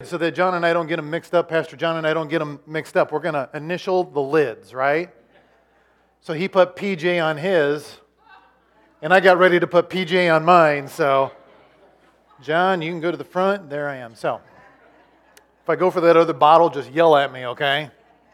so that John and I don't get them mixed up, Pastor John and I don't get them mixed up, we're going to initial the lids, right? So he put PJ on his, and I got ready to put PJ on mine, so John, you can go to the front. There I am. So if I go for that other bottle, just yell at me, okay?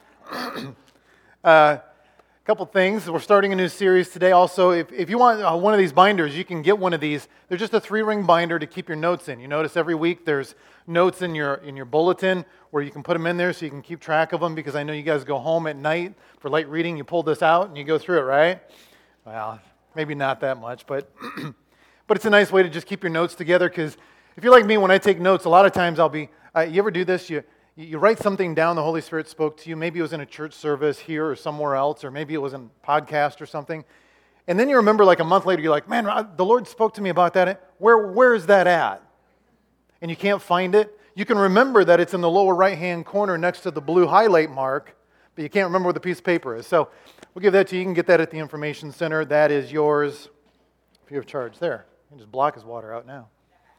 Couple things. We're starting a new series today. Also, if you want one of these binders, you can get one of these. They're just a 3-ring binder to keep your notes in. You notice every week there's notes in your bulletin where you can put them in there so you can keep track of them, because I know you guys go home at night for light reading. You pull this out and you go through it, right? Well, maybe not that much, but but it's a nice way to just keep your notes together, because if you're like me, when I take notes, a lot of times I'll be, you ever do this? You write something down the Holy Spirit spoke to you. Maybe it was in a church service here or somewhere else, or maybe it was in a podcast or something. And then you remember like a month later, you're like, man, the Lord spoke to me about that. Where is that at? And you can't find it. You can remember that it's in the lower right-hand corner next to the blue highlight mark, but you can't remember where the piece of paper is. So we'll give that to you. You can get that at the Information Center. That is yours free of charge. There. You can just block his water out now.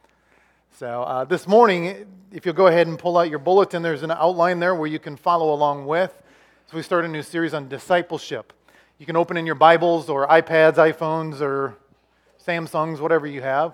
So this morning, if you'll go ahead and pull out your bulletin, there's an outline there where you can follow along with. So we start a new series on discipleship. You can open in your Bibles or iPads, iPhones, or Samsungs, whatever you have,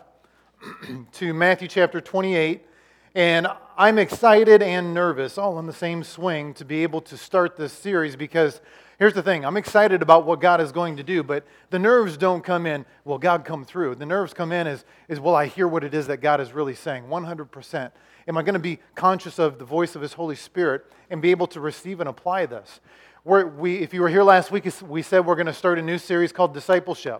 to Matthew chapter 28. And I'm excited and nervous, all in the same swing, to be able to start this series, because here's the thing. I'm excited about what God is going to do, but the nerves don't come in, will God come through? The nerves come in is will I hear what it is that God is really saying? 100%. Am I going to be conscious of the voice of His Holy Spirit and be able to receive and apply this? If you were here last week, we said we're going to start a new series called Discipleship.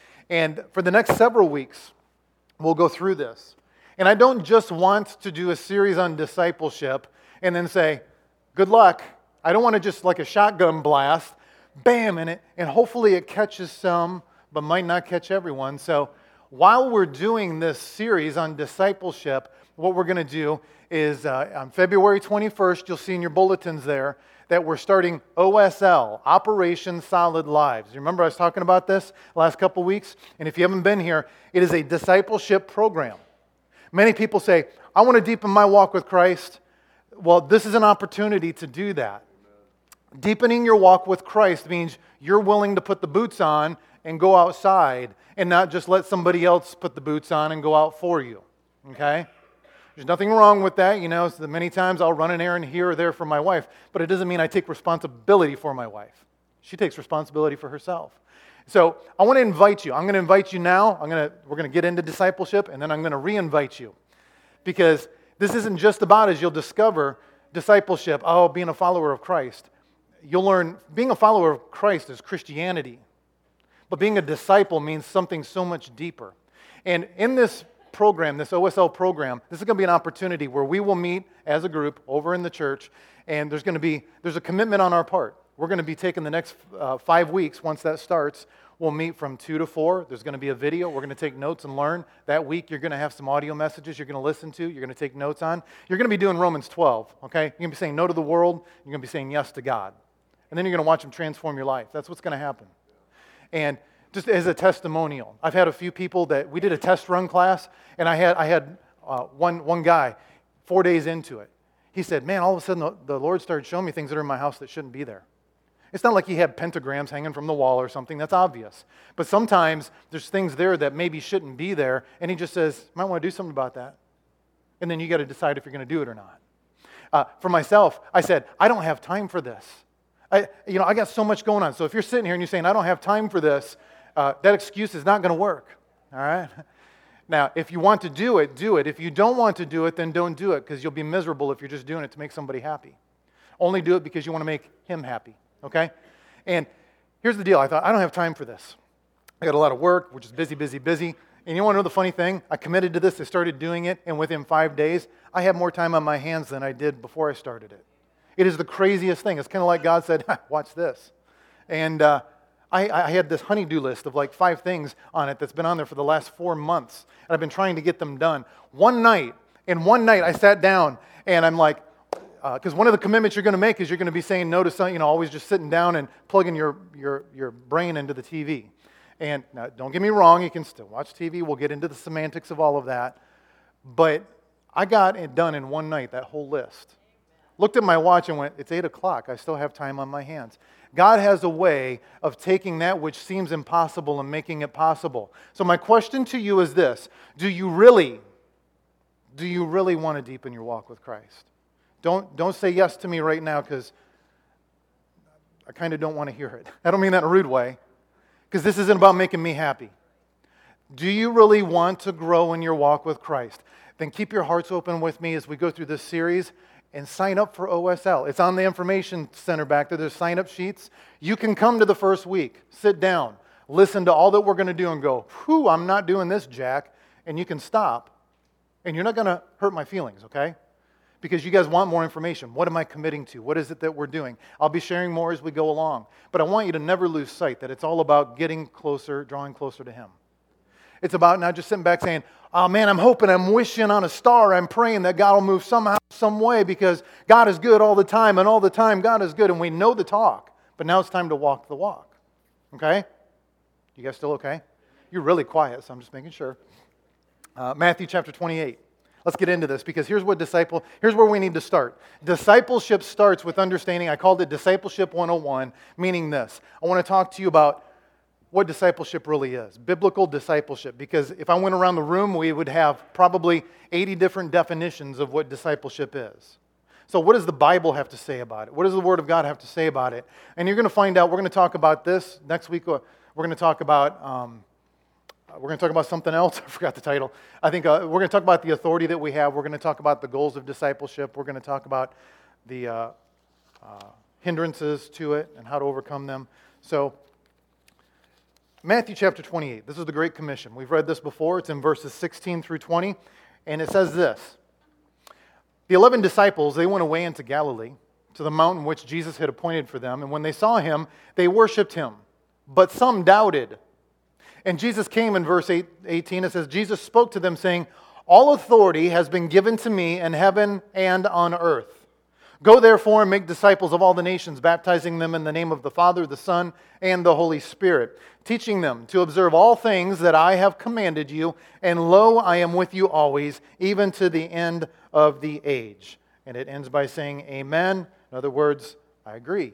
And for the next several weeks, we'll go through this. And I don't just want to do a series on discipleship and then say, good luck. I don't want to just like a shotgun blast, bam, and hopefully it catches some, but might not catch everyone. So while we're doing this series on discipleship, what we're going to do is on February 21st, you'll see in your bulletins there that we're starting OSL, Operation Solid Lives. You remember I was talking about this last couple weeks? And if you haven't been here, it is a discipleship program. Many people say, I want to deepen my walk with Christ. Well, this is an opportunity to do that. Deepening your walk with Christ means you're willing to put the boots on and go outside and not just let somebody else put the boots on and go out for you. Okay? There's nothing wrong with that. You know, so many times I'll run an errand here or there for my wife, but it doesn't mean I take responsibility for my wife. She takes responsibility for herself. So I want to invite you. I'm going to invite you now. We're going to get into discipleship, and then I'm going to re-invite you. Because this isn't just about, as you'll discover, discipleship, being a follower of Christ. You'll learn being a follower of Christ is Christianity. But being a disciple means something so much deeper. And in this program, this OSL program, this is going to be an opportunity where we will meet as a group over in the church, and there's a commitment on our part. We're going to be taking the next 5 weeks, once that starts, we'll meet from 2 to 4. There's going to be a video. We're going to take notes and learn. That week, you're going to have some audio messages you're going to listen to. You're going to take notes on. You're going to be doing Romans 12, okay? You're going to be saying no to the world. You're going to be saying yes to God. And then you're going to watch Him transform your life. That's what's going to happen. And just as a testimonial, I've had a few people that we did a test run class, and I had one guy 4 days into it. He said, man, all of a sudden the Lord started showing me things that are in my house that shouldn't be there. It's not like he had pentagrams hanging from the wall or something. That's obvious. But sometimes there's things there that maybe shouldn't be there, and he just says, you might want to do something about that. And then you got to decide if you're going to do it or not. For myself, I said, I don't have time for this. I got so much going on. So if you're sitting here and you're saying, I don't have time for this, that excuse is not going to work. All right? Now, if you want to do it, do it. If you don't want to do it, then don't do it, because you'll be miserable if you're just doing it to make somebody happy. Only do it because you want to make him happy. Okay? And here's the deal. I thought, I don't have time for this. I got a lot of work. We're just busy. And you want to know the funny thing? I committed to this. I started doing it. And within 5 days, I have more time on my hands than I did before I started it. It is the craziest thing. It's kind of like God said, watch this. And I had this honey-do list of like 5 things on it that's been on there for the last 4 months. And I've been trying to get them done. One night I sat down and I'm like, because one of the commitments you're going to make is you're going to be saying no to something, always just sitting down and plugging your brain into the TV. And now, don't get me wrong, you can still watch TV. We'll get into the semantics of all of that. But I got it done in one night, that whole list. Looked at my watch and went, it's 8 o'clock. I still have time on my hands. God has a way of taking that which seems impossible and making it possible. So my question to you is this. Do you really want to deepen your walk with Christ? Don't say yes to me right now because I kind of don't want to hear it. I don't mean that in a rude way, because this isn't about making me happy. Do you really want to grow in your walk with Christ? Then keep your hearts open with me as we go through this series and sign up for OSL. It's on the information center back there. There's sign-up sheets. You can come to the first week, sit down, listen to all that we're going to do and go, whew, I'm not doing this, Jack. And you can stop, and you're not going to hurt my feelings, okay? Because you guys want more information. What am I committing to? What is it that we're doing? I'll be sharing more as we go along. But I want you to never lose sight that it's all about getting closer, drawing closer to Him. It's about not just sitting back saying, oh man, I'm hoping, I'm wishing on a star, I'm praying that God will move somehow, some way, because God is good all the time, and all the time God is good, and we know the talk. But now it's time to walk the walk. Okay? You guys still okay? You're really quiet, so I'm just making sure. Matthew chapter 28. Let's get into this, because here's where we need to start. Discipleship starts with understanding, I called it Discipleship 101, meaning this. I want to talk to you about what discipleship really is, biblical discipleship, because if I went around the room, we would have probably 80 different definitions of what discipleship is. So what does the Bible have to say about it? What does the Word of God have to say about it? And you're going to find out, we're going to talk about this. Next week, we're going to talk about something else. I forgot the title. I think we're going to talk about the authority that we have. We're going to talk about the goals of discipleship. We're going to talk about the hindrances to it and how to overcome them. So, Matthew chapter 28. This is the Great Commission. We've read this before. It's in verses 16 through 20. And it says this. The 11 disciples, they went away into Galilee, to the mountain which Jesus had appointed for them. And when they saw Him, they worshipped Him. But some doubted. And Jesus came in verse 18. It says, Jesus spoke to them saying, all authority has been given to me in heaven and on earth. Go therefore and make disciples of all the nations, baptizing them in the name of the Father, the Son, and the Holy Spirit, teaching them to observe all things that I have commanded you, and lo, I am with you always, even to the end of the age. And it ends by saying, Amen. In other words, I agree.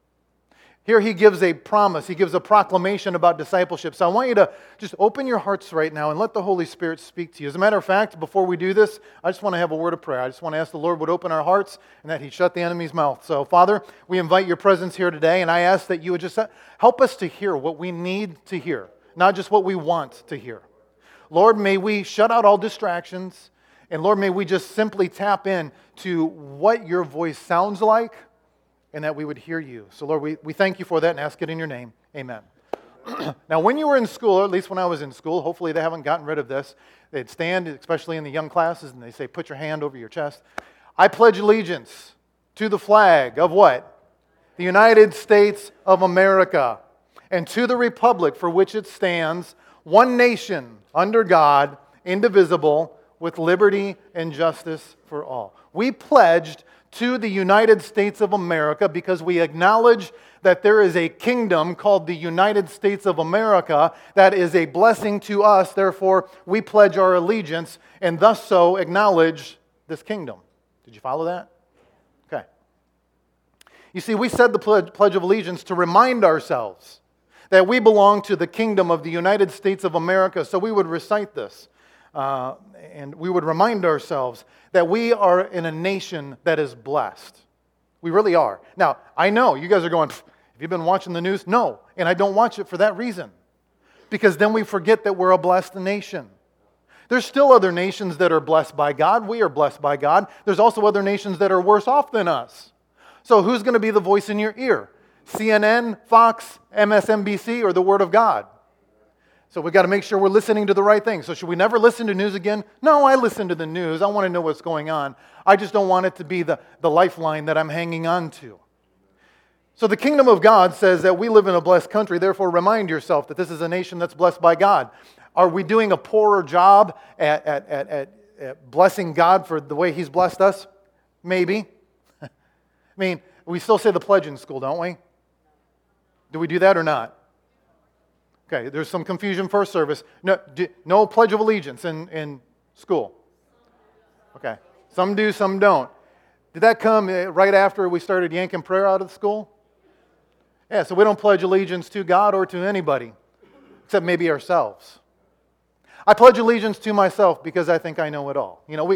Here he gives a promise, he gives a proclamation about discipleship. So I want you to just open your hearts right now and let the Holy Spirit speak to you. As a matter of fact, before we do this, I just want to have a word of prayer. I just want to ask the Lord would open our hearts and that He'd shut the enemy's mouth. So Father, we invite your presence here today, and I ask that you would just help us to hear what we need to hear, not just what we want to hear. Lord, may we shut out all distractions, and Lord, may we just simply tap in to what your voice sounds like, and that we would hear you. So Lord, we thank you for that and ask it in your name. Amen. Now, when you were in school, or at least when I was in school, hopefully they haven't gotten rid of this, they'd stand, especially in the young classes, and they say, put your hand over your chest. I pledge allegiance to the flag of what? The United States of America, and to the republic for which it stands, one nation, under God, indivisible, with liberty and justice for all. We pledged to the United States of America because we acknowledge that there is a kingdom called the United States of America that is a blessing to us. Therefore, we pledge our allegiance and thus so acknowledge this kingdom. Did you follow that? Okay. You see, we said the Pledge of Allegiance to remind ourselves that we belong to the kingdom of the United States of America. So we would recite this. And we would remind ourselves that we are in a nation that is blessed. We really are. Now, I know you guys are going, have you been watching the news? No, and I don't watch it for that reason. Because then we forget that we're a blessed nation. There's still other nations that are blessed by God. We are blessed by God. There's also other nations that are worse off than us. So who's going to be the voice in your ear? CNN, Fox, MSNBC, or the Word of God? So we've got to make sure we're listening to the right thing. So should we never listen to news again? No, I listen to the news. I want to know what's going on. I just don't want it to be the lifeline that I'm hanging on to. So the kingdom of God says that we live in a blessed country. Therefore, remind yourself that this is a nation that's blessed by God. Are we doing a poorer job at blessing God for the way He's blessed us? Maybe. I mean, we still say the pledge in school, don't we? Do we do that or not? Okay, there's some confusion first service. No Pledge of Allegiance in school. Okay. Some do, some don't. Did that come right after we started yanking prayer out of the school? Yeah, so we don't pledge allegiance to God or to anybody, except maybe ourselves. I pledge allegiance to myself because I think I know it all. You know,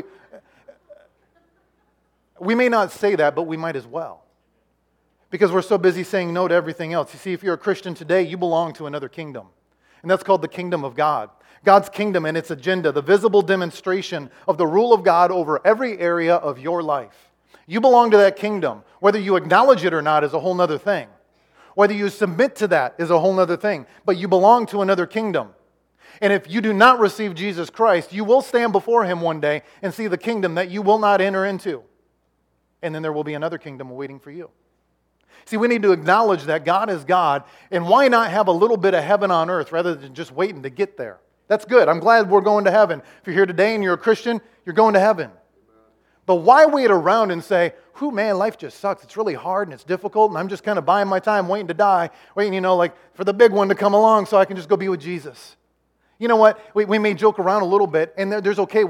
we may not say that, but we might as well. Because we're so busy saying no to everything else. You see, if you're a Christian today, you belong to another kingdom. And that's called the kingdom of God. God's kingdom and its agenda, the visible demonstration of the rule of God over every area of your life. You belong to that kingdom. Whether you acknowledge it or not is a whole other thing. Whether you submit to that is a whole other thing. But you belong to another kingdom. And if you do not receive Jesus Christ, you will stand before Him one day and see the kingdom that you will not enter into. And then there will be another kingdom waiting for you. See, we need to acknowledge that God is God, and why not have a little bit of heaven on earth rather than just waiting to get there? That's good. I'm glad we're going to heaven. If you're here today and you're a Christian, you're going to heaven. But why wait around and say, man, life just sucks. It's really hard and it's difficult, and I'm just kind of buying my time waiting to die, waiting, like for the big one to come along so I can just go be with Jesus. You know what? We may joke around a little bit, and there's okay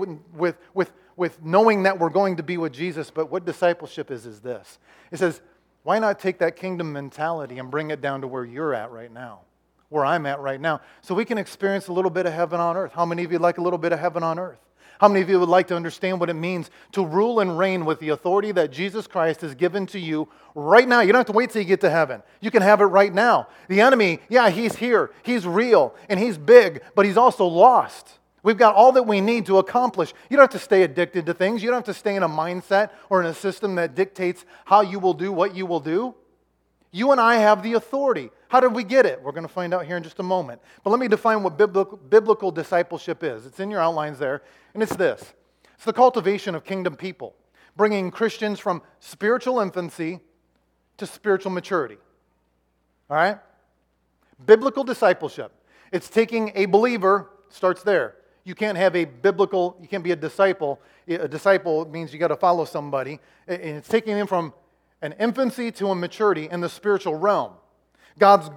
with knowing that we're going to be with Jesus, but what discipleship is this. It says, why not take that kingdom mentality and bring it down to where you're at right now, where I'm at right now, so we can experience a little bit of heaven on earth. How many of you like a little bit of heaven on earth? How many of you would like to understand what it means to rule and reign with the authority that Jesus Christ has given to you right now? You don't have to wait till you get to heaven. You can have it right now. The enemy, he's here. He's real, and he's big, but he's also lost. We've got all that we need to accomplish. You don't have to stay addicted to things. You don't have to stay in a mindset or in a system that dictates how you will do what you will do. You and I have the authority. How did we get it? We're going to find out here in just a moment. But let me define what biblical discipleship is. It's in your outlines there, and it's this. It's the cultivation of kingdom people, bringing Christians from spiritual infancy to spiritual maturity. All right? Biblical discipleship. It's taking a believer, starts there. You can't be a disciple. A disciple means you got to follow somebody. And it's taking them from an infancy to a maturity in the spiritual realm. The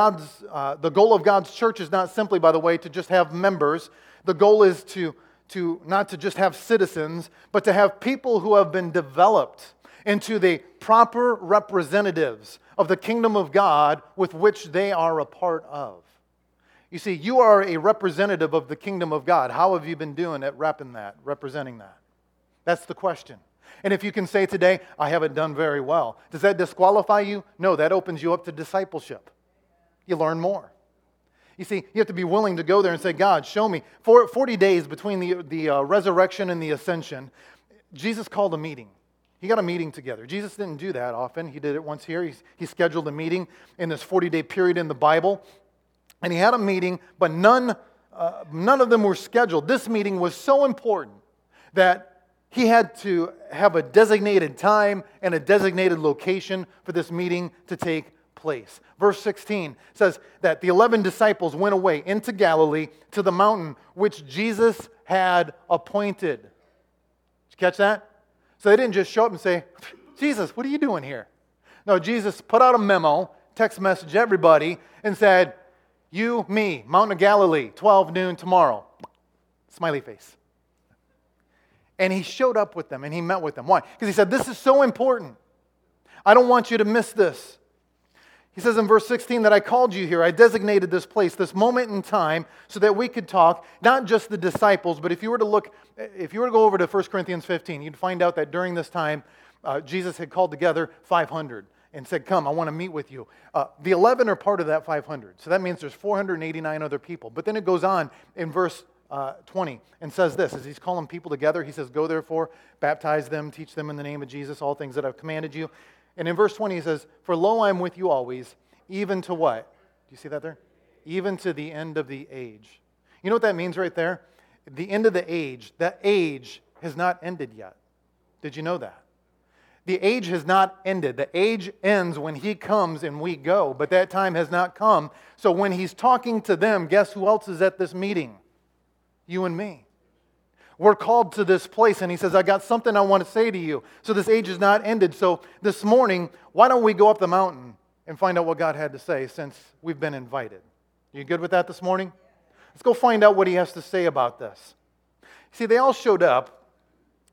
goal of God's church is not simply, by the way, to just have members. The goal is to not to just have citizens, but to have people who have been developed into the proper representatives of the kingdom of God with which they are a part of. You see, you are a representative of the kingdom of God. How have you been doing at representing that? That's the question. And if you can say today, I haven't done very well, does that disqualify you? No, that opens you up to discipleship. You learn more. You see, you have to be willing to go there and say, God, show me. 40 days between the resurrection and the ascension, Jesus called a meeting. He got a meeting together. Jesus didn't do that often. He did it once here. He scheduled a meeting in this 40-day period in the Bible. And he had a meeting, but none of them were scheduled. This meeting was so important that he had to have a designated time and a designated location for this meeting to take place. Verse 16 says that the 11 disciples went away into Galilee to the mountain which Jesus had appointed. Did you catch that? So they didn't just show up and say, Jesus, what are you doing here? No, Jesus put out a memo, text message everybody, and said, you, me, Mountain of Galilee, 12 noon tomorrow. Smiley face. And he showed up with them and he met with them. Why? Because he said, this is so important. I don't want you to miss this. He says in verse 16 that I called you here. I designated this place, this moment in time, so that we could talk, not just the disciples, but if you were to go over to 1 Corinthians 15, you'd find out that during this time, Jesus had called together 500 and said, come, I want to meet with you. The 11 are part of that 500. So that means there's 489 other people. But then it goes on in verse 20 and says this, as he's calling people together, he says, go therefore, baptize them, teach them in the name of Jesus, all things that I've commanded you. And in verse 20 he says, for lo, I am with you always, even to what? Do you see that there? Even to the end of the age. You know what that means right there? The end of the age. That age has not ended yet. Did you know that? The age has not ended. The age ends when he comes and we go, but that time has not come. So when he's talking to them, guess who else is at this meeting? You and me. We're called to this place, and he says, I got something I want to say to you. So this age is not ended. So this morning, why don't we go up the mountain and find out what God had to say since we've been invited? You good with that this morning? Let's go find out what he has to say about this. See, they all showed up,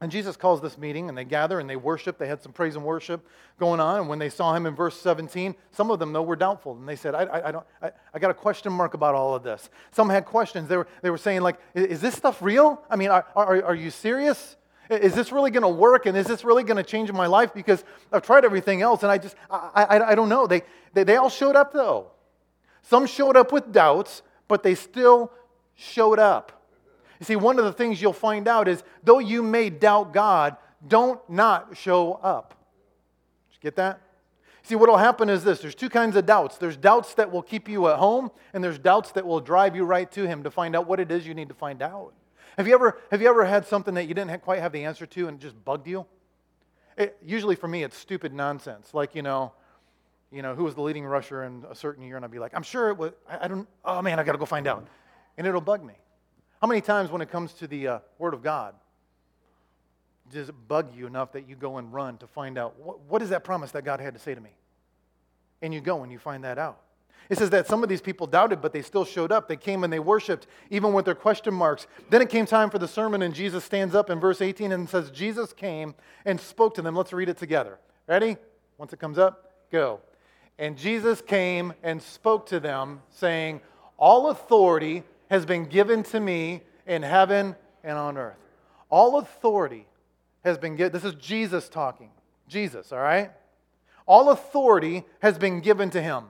And Jesus calls this meeting, and they gather and they worship. They had some praise and worship going on. And when they saw him in verse 17, some of them, though, were doubtful. And they said, I got a question mark about all of this. Some had questions. They were saying, like, is this stuff real? I mean, are you serious? Is this really going to work? And is this really going to change my life? Because I've tried everything else, and I don't know. They all showed up, though. Some showed up with doubts, but they still showed up. You see, one of the things you'll find out is, though you may doubt God, don't not show up. Did you get that? See, what will happen is this. There's two kinds of doubts. There's doubts that will keep you at home, and there's doubts that will drive you right to Him to find out what it is you need to find out. Have you ever had something that you didn't quite have the answer to and it just bugged you? Usually for me, it's stupid nonsense. Like, who was the leading rusher in a certain year? And I'd be like, I'm sure it was, I got to go find out. And it'll bug me. How many times when it comes to the Word of God, does it bug you enough that you go and run to find out, what is that promise that God had to say to me? And you go and you find that out. It says that some of these people doubted, but they still showed up. They came and they worshiped, even with their question marks. Then it came time for the sermon, and Jesus stands up in verse 18 and says, Jesus came and spoke to them. Let's read it together. Ready? Once it comes up, go. And Jesus came and spoke to them, saying, all authority has been given to me in heaven and on earth. All authority has been given. This is Jesus talking. Jesus, all right? All authority has been given to him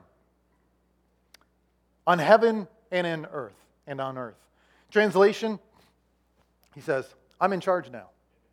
on heaven and in earth and on earth. Translation, he says, I'm in charge now.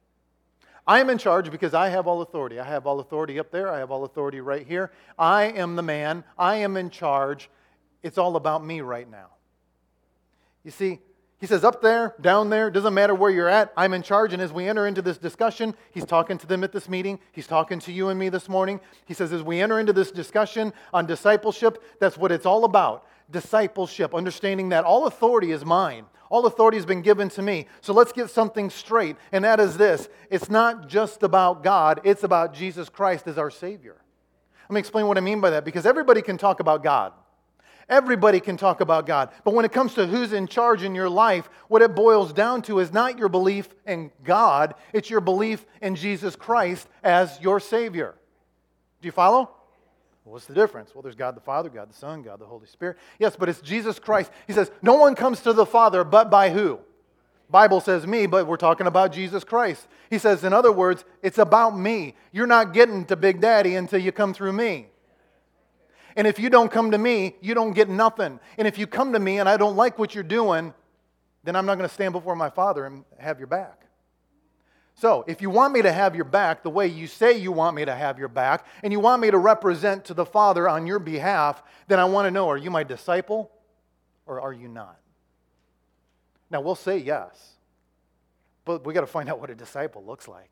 I am in charge because I have all authority. I have all authority up there. I have all authority right here. I am the man. I am in charge. It's all about me right now. You see, he says up there, down there, doesn't matter where you're at, I'm in charge. And as we enter into this discussion, he's talking to them at this meeting. He's talking to you and me this morning. He says as we enter into this discussion on discipleship, that's what it's all about. Discipleship, understanding that all authority is mine. All authority has been given to me. So let's get something straight, and that is this. It's not just about God, it's about Jesus Christ as our Savior. Let me explain what I mean by that, because everybody can talk about God. Everybody can talk about God. But when it comes to who's in charge in your life, what it boils down to is not your belief in God, it's your belief in Jesus Christ as your Savior. Do you follow? What's the difference? Well, there's God the Father, God the Son, God the Holy Spirit. Yes, but it's Jesus Christ. He says, no one comes to the Father but by who? Bible says me, but we're talking about Jesus Christ. He says, in other words, it's about me. You're not getting to Big Daddy until you come through me. And if you don't come to me, you don't get nothing. And if you come to me and I don't like what you're doing, then I'm not going to stand before my Father and have your back. So, if you want me to have your back the way you say you want me to have your back, and you want me to represent to the Father on your behalf, then I want to know, are you my disciple or are you not? Now, we'll say yes, but we got to find out what a disciple looks like.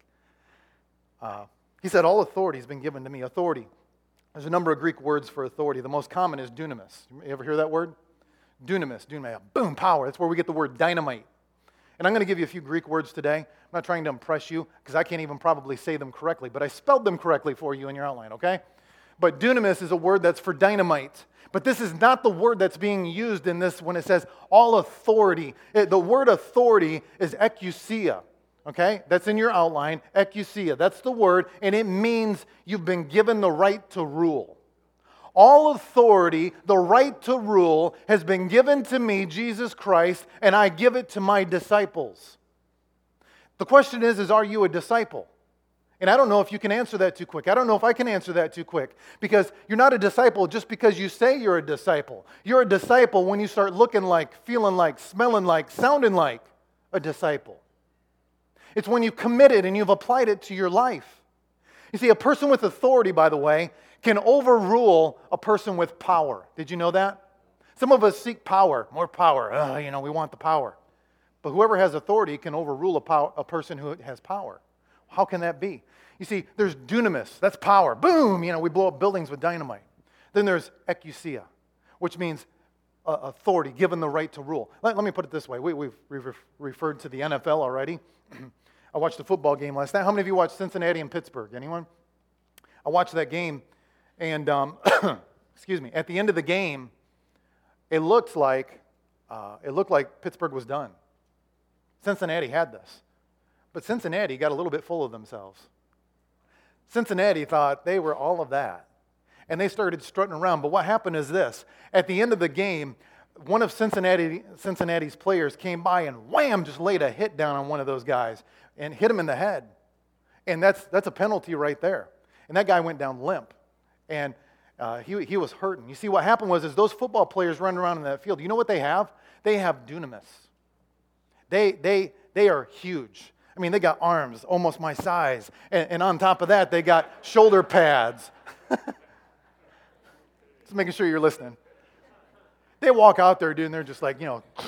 He said, all authority has been given to me. Authority. There's a number of Greek words for authority. The most common is dunamis. You ever hear that word? Dunamis. Boom, power. That's where we get the word dynamite. And I'm going to give you a few Greek words today. I'm not trying to impress you because I can't even probably say them correctly, but I spelled them correctly for you in your outline, okay? But dunamis is a word that's for dynamite. But this is not the word that's being used in this when it says all authority. The word authority is exousia, okay? That's in your outline, exousia. That's the word, and it means you've been given the right to rule. All authority, the right to rule, has been given to me, Jesus Christ, and I give it to my disciples. The question is are you a disciple? And I don't know if you can answer that too quick. I don't know if I can answer that too quick. Because you're not a disciple just because you say you're a disciple. You're a disciple when you start looking like, feeling like, smelling like, sounding like a disciple. It's when you've committed and you've applied it to your life. You see, a person with authority, by the way, can overrule a person with power. Did you know that? Some of us seek power, more power. We want the power. But whoever has authority can overrule a person who has power. How can that be? You see, there's dunamis, that's power. Boom, we blow up buildings with dynamite. Then there's exousia, which means authority, given the right to rule. Let me put it this way. We've referred to the NFL already. I watched a football game last night. How many of you watched Cincinnati and Pittsburgh? Anyone? I watched that game. And, at the end of the game, it looked like Pittsburgh was done. Cincinnati had this. But Cincinnati got a little bit full of themselves. Cincinnati thought they were all of that. And they started strutting around. But what happened is this. At the end of the game, one of Cincinnati's players came by and wham, just laid a hit down on one of those guys and hit him in the head. And that's a penalty right there. And that guy went down limp. And he was hurting. You see, what happened was those football players running around in that field, you know what they have? They have dunamis. They are huge. I mean, they got arms almost my size. And on top of that, they got shoulder pads. Just making sure you're listening. They walk out there, dude, and they're just like,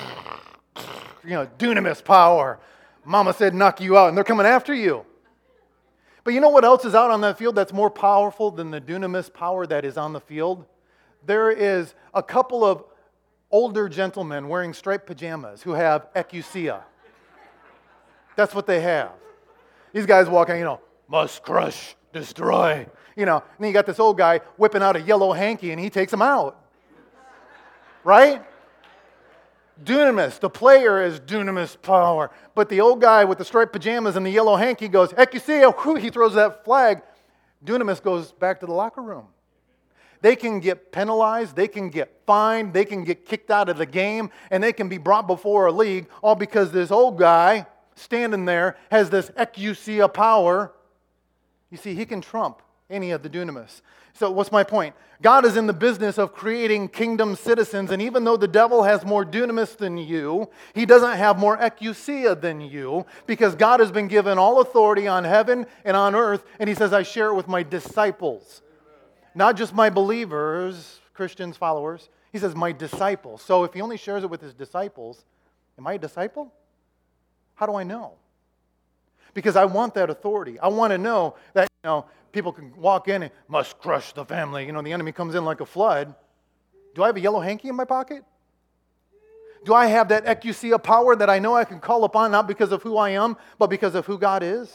dunamis power. Mama said knock you out, and they're coming after you. But you know what else is out on that field that's more powerful than the dunamis power that is on the field? There is a couple of older gentlemen wearing striped pajamas who have exousia. That's what they have. These guys walking, must crush, destroy. And then you got this old guy whipping out a yellow hanky, and he takes them out. Right? Dunamis. The player is dunamis power. But the old guy with the striped pajamas and the yellow hanky goes, exousia, he throws that flag. Dunamis goes back to the locker room. They can get penalized, they can get fined, they can get kicked out of the game, and they can be brought before a league, all because this old guy standing there has this exousia power. You see, he can trump any of the dunamis. So what's my point? God is in the business of creating kingdom citizens, and even though the devil has more dunamis than you, he doesn't have more exousia than you, because God has been given all authority on heaven and on earth, and he says, I share it with my disciples. Not just my believers, Christians, followers. He says, my disciples. So if he only shares it with his disciples, am I a disciple? How do I know? Because I want that authority. I want to know that, people can walk in and must crush the family. The enemy comes in like a flood. Do I have a yellow hanky in my pocket? Do I have that exousia power that I know I can call upon, not because of who I am, but because of who God is?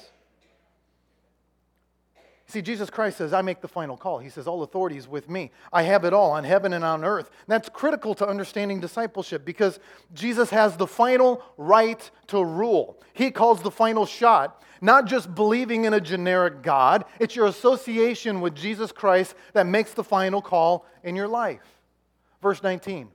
See, Jesus Christ says, I make the final call. He says, all authority is with me. I have it all on heaven and on earth. And that's critical to understanding discipleship because Jesus has the final right to rule. He calls the final shot, not just believing in a generic God. It's your association with Jesus Christ that makes the final call in your life. Verse 19.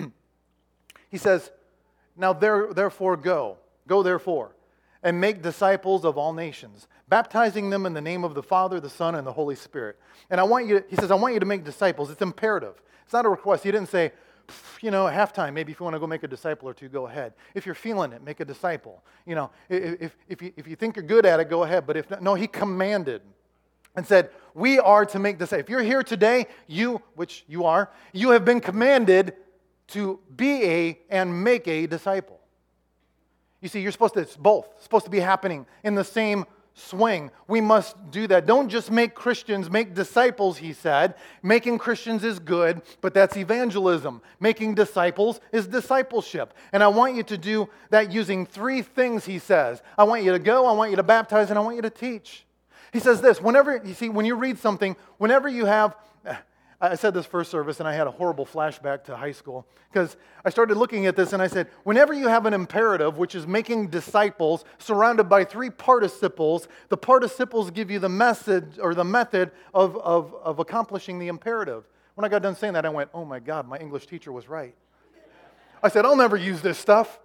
He says, now therefore go therefore, and make disciples of all nations, baptizing them in the name of the Father, the Son, and the Holy Spirit. And he says, I want you to make disciples. It's imperative. It's not a request. He didn't say, at halftime, maybe if you want to go make a disciple or two, go ahead. If you're feeling it, make a disciple. If you think you're good at it, go ahead. But if not, no, he commanded and said, we are to make disciples. If you're here today, which you are, you have been commanded to be and make a disciple. You see, it's both. It's supposed to be happening in the same swing. We must do that. Don't just make Christians, make disciples, he said. Making Christians is good, but that's evangelism. Making disciples is discipleship. And I want you to do that using three things, he says. I want you to go, I want you to baptize, and I want you to teach. He says this, when you read something, whenever you have... I said this first service, and I had a horrible flashback to high school, because I started looking at this, and I said, whenever you have an imperative, which is making disciples, surrounded by three participles, the participles give you the message or the method of accomplishing the imperative. When I got done saying that, I went, oh my God, my English teacher was right. I said, I'll never use this stuff.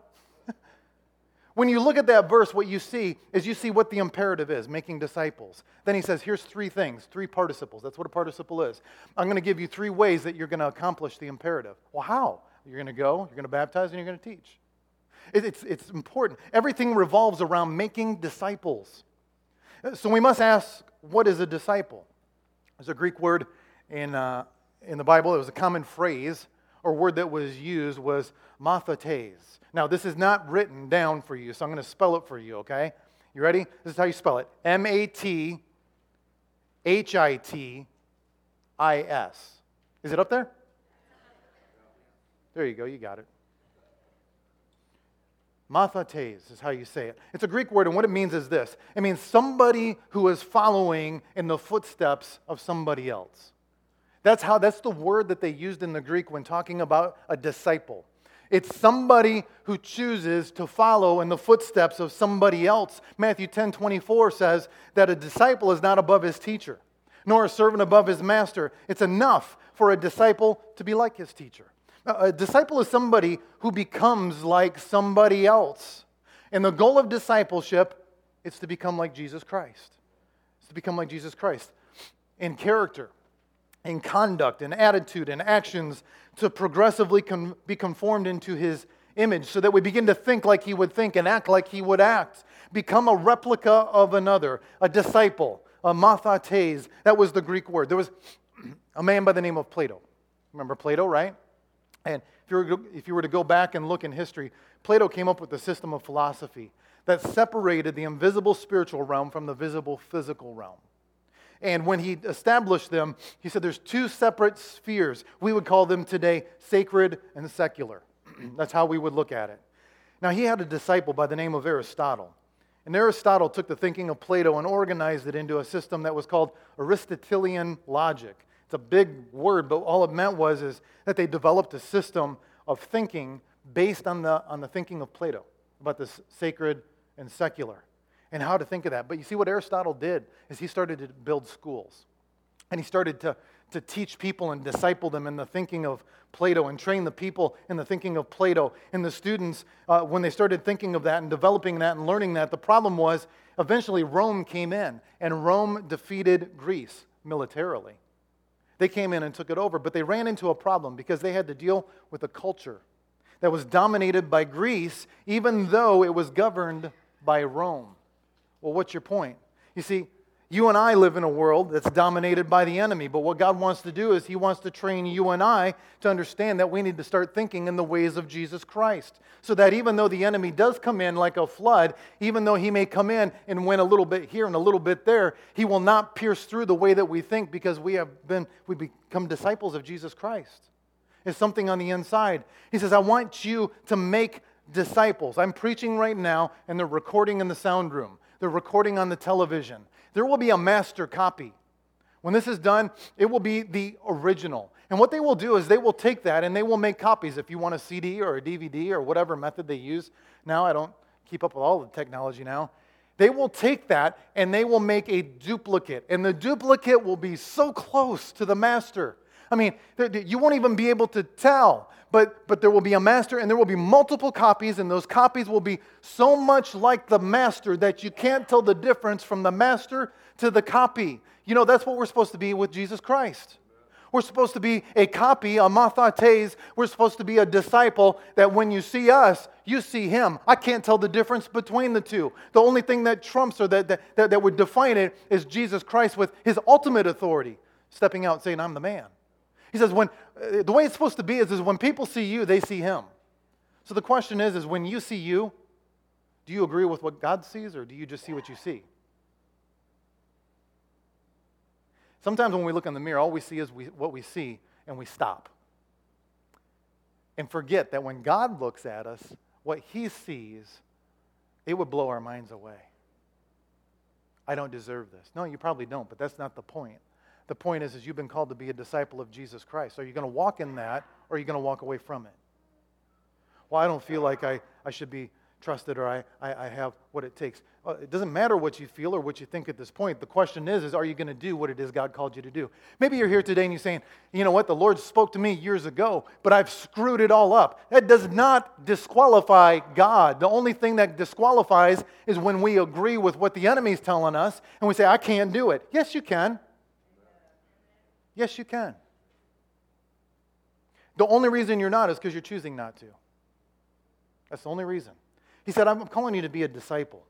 When you look at that verse, what you see what the imperative is, making disciples. Then he says, here's three things, three participles. That's what a participle is. I'm going to give you three ways that you're going to accomplish the imperative. Well, how? You're going to go, you're going to baptize, and you're going to teach. It's important. Everything revolves around making disciples. So we must ask, what is a disciple? There's a Greek word in the Bible. It was a common phrase or word that was used was mathetes. Now, this is not written down for you, so I'm going to spell it for you, okay? You ready? This is how you spell it. Mathhitis. Is it up there? There you go, you got it. Mathetes is how you say it. It's a Greek word, and what it means is this. It means somebody who is following in the footsteps of somebody else. That's the word that they used in the Greek when talking about a disciple. It's somebody who chooses to follow in the footsteps of somebody else. Matthew 10:24 says that a disciple is not above his teacher, nor a servant above his master. It's enough for a disciple to be like his teacher. A disciple is somebody who becomes like somebody else. And the goal of discipleship is to become like Jesus Christ. It's to become like Jesus Christ in character, in conduct, in attitude, in actions, to progressively be conformed into His image so that we begin to think like He would think and act like He would act. Become a replica of another, a disciple, a mathates. That was the Greek word. There was a man by the name of Plato. Remember Plato, right? And if you were to go back and look in history, Plato came up with a system of philosophy that separated the invisible spiritual realm from the visible physical realm. And when he established them, he said there's two separate spheres. We would call them today sacred and secular. That's how we would look at it. Now, he had a disciple by the name of Aristotle. And Aristotle took the thinking of Plato and organized it into a system that was called Aristotelian logic. It's a big word, but all it meant is that they developed a system of thinking based on the thinking of Plato about the sacred and secular and how to think of that. But you see what Aristotle did is he started to build schools. And he started to teach people and disciple them in the thinking of Plato and train the people in the thinking of Plato. And the students, when they started thinking of that and developing that and learning that, the problem was eventually Rome came in and Rome defeated Greece militarily. They came in and took it over, but they ran into a problem because they had to deal with a culture that was dominated by Greece, even though it was governed by Rome. Well, what's your point? You see, you and I live in a world that's dominated by the enemy, but what God wants to do is He wants to train you and I to understand that we need to start thinking in the ways of Jesus Christ, so that even though the enemy does come in like a flood, even though he may come in and win a little bit here and a little bit there, he will not pierce through the way that we think because we become disciples of Jesus Christ. It's something on the inside. He says, I want you to make disciples. I'm preaching right now, and they're recording in the sound room. They're recording on the television. There will be a master copy. When this is done, it will be the original. And what they will do is they will take that and they will make copies. If you want a CD or a DVD or whatever method they use now, I don't keep up with all the technology now. They will take that and they will make a duplicate. And the duplicate will be so close to the master. I mean, you won't even be able to tell. But there will be a master and there will be multiple copies, and those copies will be so much like the master that you can't tell the difference from the master to the copy. You know, that's what we're supposed to be with Jesus Christ. We're supposed to be a copy, a mathates. We're supposed to be a disciple that when you see us, you see Him. I can't tell the difference between the two. The only thing that trumps or that would define it is Jesus Christ with His ultimate authority, stepping out and saying, I'm the man. He says, the way it's supposed to be is when people see you, they see Him. So the question is when you see you, do you agree with what God sees, or do you just see what you see? Sometimes when we look in the mirror, all we see is what we see, and we stop. And forget that when God looks at us, what He sees, it would blow our minds away. I don't deserve this. No, you probably don't, but that's not the point. The point is you've been called to be a disciple of Jesus Christ. Are you going to walk in that, or are you going to walk away from it? Well, I don't feel like I should be trusted, or I have what it takes. It doesn't matter what you feel or what you think at this point. The question is are you going to do what it is God called you to do? Maybe you're here today and you're saying, you know what, the Lord spoke to me years ago, but I've screwed it all up. That does not disqualify God. The only thing that disqualifies is when we agree with what the enemy's telling us, and we say, I can't do it. Yes, you can. Yes, you can. The only reason you're not is because you're choosing not to. That's the only reason. He said, I'm calling you to be a disciple.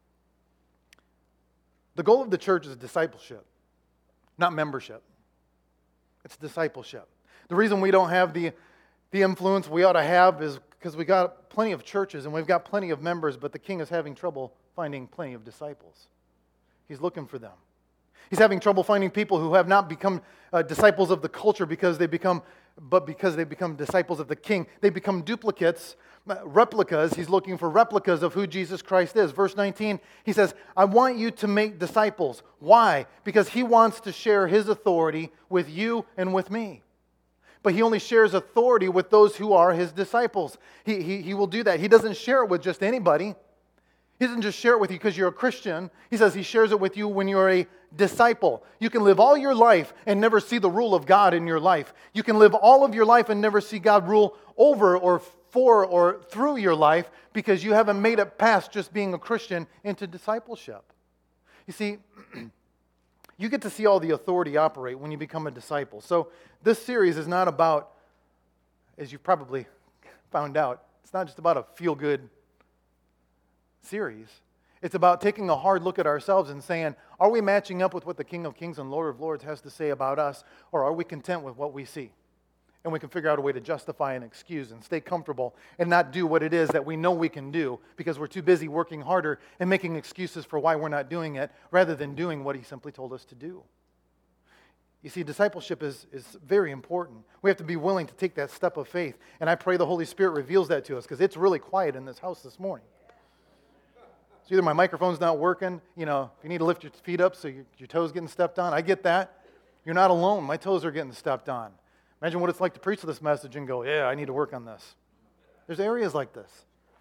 The goal of the church is discipleship, not membership. It's discipleship. The reason we don't have the influence we ought to have is because we got plenty of churches and we've got plenty of members, but the king is having trouble finding plenty of disciples. He's looking for them. He's having trouble finding people who have not become disciples of the culture because they become disciples of the king. They become duplicates, replicas. He's looking for replicas of who Jesus Christ is. Verse 19, he says, I want you to make disciples. Why? Because He wants to share His authority with you and with me. But he only shares authority with those who are his disciples. He will do that. He doesn't share it with just anybody. He doesn't just share it with you because you're a Christian. He says he shares it with you when you're a disciple. You can live all your life and never see the rule of God in your life. You can live all of your life and never see God rule over or for or through your life because you haven't made it past just being a Christian into discipleship. You see, you get to see all the authority operate when you become a disciple. So this series is not about, as you've probably found out, it's not just about a feel-good series. It's about taking a hard look at ourselves and saying, are we matching up with what the King of Kings and Lord of Lords has to say about us, or are we content with what we see? And we can figure out a way to justify and excuse and stay comfortable and not do what it is that we know we can do because we're too busy working harder and making excuses for why we're not doing it rather than doing what he simply told us to do. You see, discipleship is very important. We have to be willing to take that step of faith. And I pray the Holy Spirit reveals that to us because it's really quiet in this house this morning. So either my microphone's not working, if you need to lift your feet up so your toes getting stepped on, I get that. You're not alone. My toes are getting stepped on. Imagine what it's like to preach this message and go, yeah, I need to work on this. There's areas like this.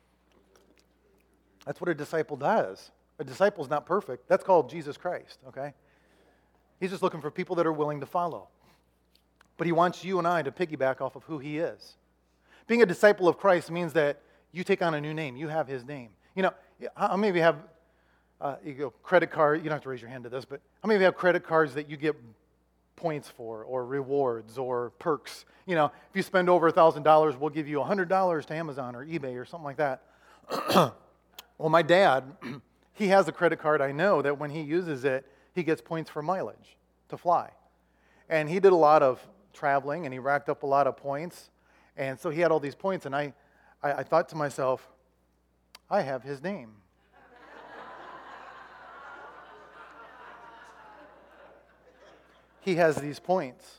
That's what a disciple does. A disciple's not perfect. That's called Jesus Christ, okay? He's just looking for people that are willing to follow. But he wants you and I to piggyback off of who he is. Being a disciple of Christ means that you take on a new name. You have his name. How many of you have credit card? You don't have to raise your hand to this, but how many of you have credit cards that you get points for or rewards or perks? If you spend over $1,000, we'll give you $100 to Amazon or eBay or something like that. Well, my dad, he has a credit card. I know that when he uses it, he gets points for mileage to fly. And he did a lot of traveling and he racked up a lot of points. And so he had all these points and I thought to myself, I have his name. He has these points.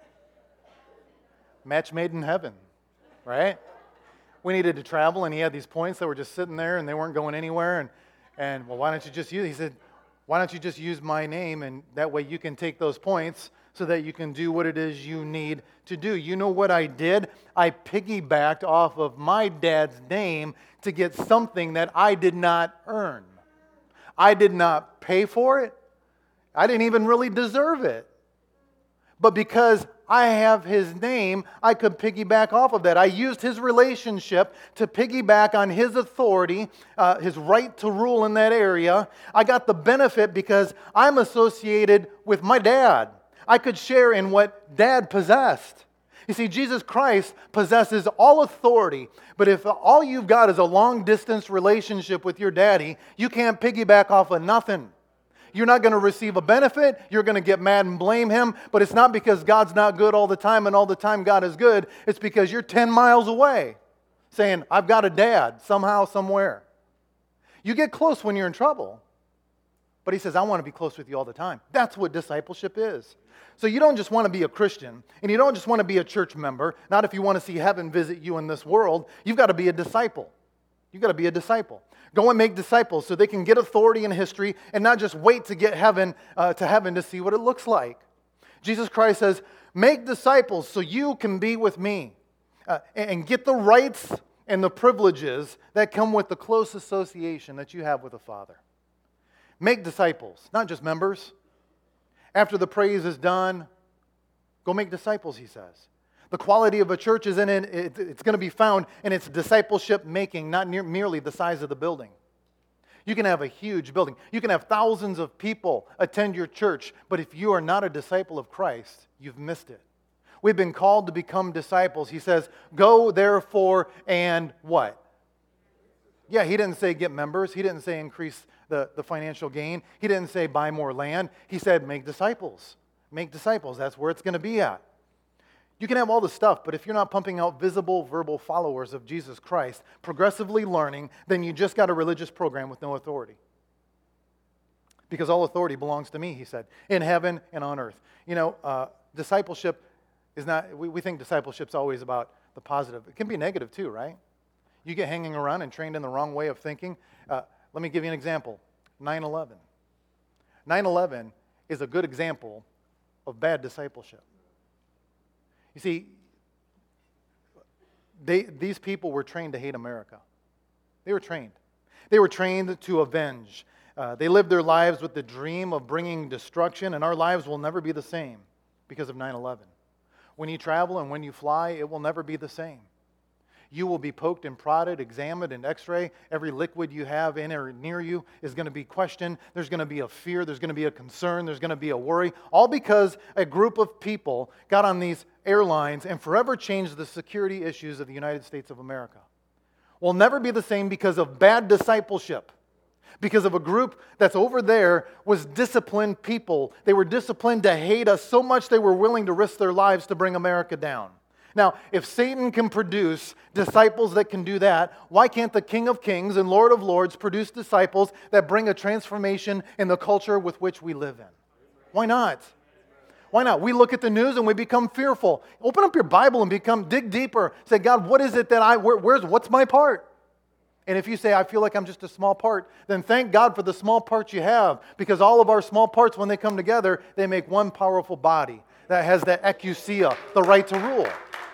Match made in heaven, right? We needed to travel, and he had these points that were just sitting there, and they weren't going anywhere. And well, why don't you just use? He said, why don't you just use my name, and that way you can take those points so that you can do what it is you need to do. You know what I did? I piggybacked off of my dad's name to get something that I did not earn. I did not pay for it. I didn't even really deserve it. But because I have his name, I could piggyback off of that. I used his relationship to piggyback on his authority, his right to rule in that area. I got the benefit because I'm associated with my dad. I could share in what dad possessed. You see, Jesus Christ possesses all authority, but if all you've got is a long-distance relationship with your daddy, you can't piggyback off of nothing. You're not going to receive a benefit. You're going to get mad and blame him. But it's not because God's not good all the time and all the time God is good. It's because you're 10 miles away saying, I've got a dad somehow, somewhere. You get close when you're in trouble. But he says, I want to be close with you all the time. That's what discipleship is. So you don't just want to be a Christian, and you don't just want to be a church member, not if you want to see heaven visit you in this world. You've got to be a disciple. You've got to be a disciple. Go and make disciples so they can get authority in history and not just wait to get to heaven to see what it looks like. Jesus Christ says, make disciples so you can be with me and get the rights and the privileges that come with the close association that you have with the Father. Make disciples, not just members. After the praise is done, go make disciples, he says. The quality of a church is it's going to be found in its discipleship making, not merely the size of the building. You can have a huge building. You can have thousands of people attend your church, but if you are not a disciple of Christ, you've missed it. We've been called to become disciples. He says, go therefore and what? Yeah, he didn't say get members. He didn't say increase the financial gain. He didn't say buy more land. He said make disciples. Make disciples. That's where it's going to be at. You can have all the stuff, but if you're not pumping out visible, verbal followers of Jesus Christ, progressively learning, then you just got a religious program with no authority. Because all authority belongs to me, he said, in heaven and on earth. Discipleship is not, we think discipleship's always about the positive. It can be negative too, right? You get hanging around and trained in the wrong way of thinking. Let me give you an example. 9/11. 9/11 is a good example of bad discipleship. You see, these people were trained to hate America. They were trained. They were trained to avenge. They lived their lives with the dream of bringing destruction, and our lives will never be the same because of 9/11. When you travel and when you fly, it will never be the same. You will be poked and prodded, examined, and x-ray. Every liquid you have in or near you is going to be questioned. There's going to be a fear. There's going to be a concern. There's going to be a worry. All because a group of people got on these airlines and forever changed the security issues of the United States of America. Will never be the same because of bad discipleship. Because of a group that's over there was disciplined people. They were disciplined to hate us so much they were willing to risk their lives to bring America down. Now, if Satan can produce disciples that can do that, why can't the King of Kings and Lord of Lords produce disciples that bring a transformation in the culture with which we live in? Why not? Why not? We look at the news and we become fearful. Open up your Bible and dig deeper. Say, God, what is it that what's my part? And if you say, I feel like I'm just a small part, then thank God for the small parts you have, because all of our small parts, when they come together, they make one powerful body that has that exousia, the right to rule.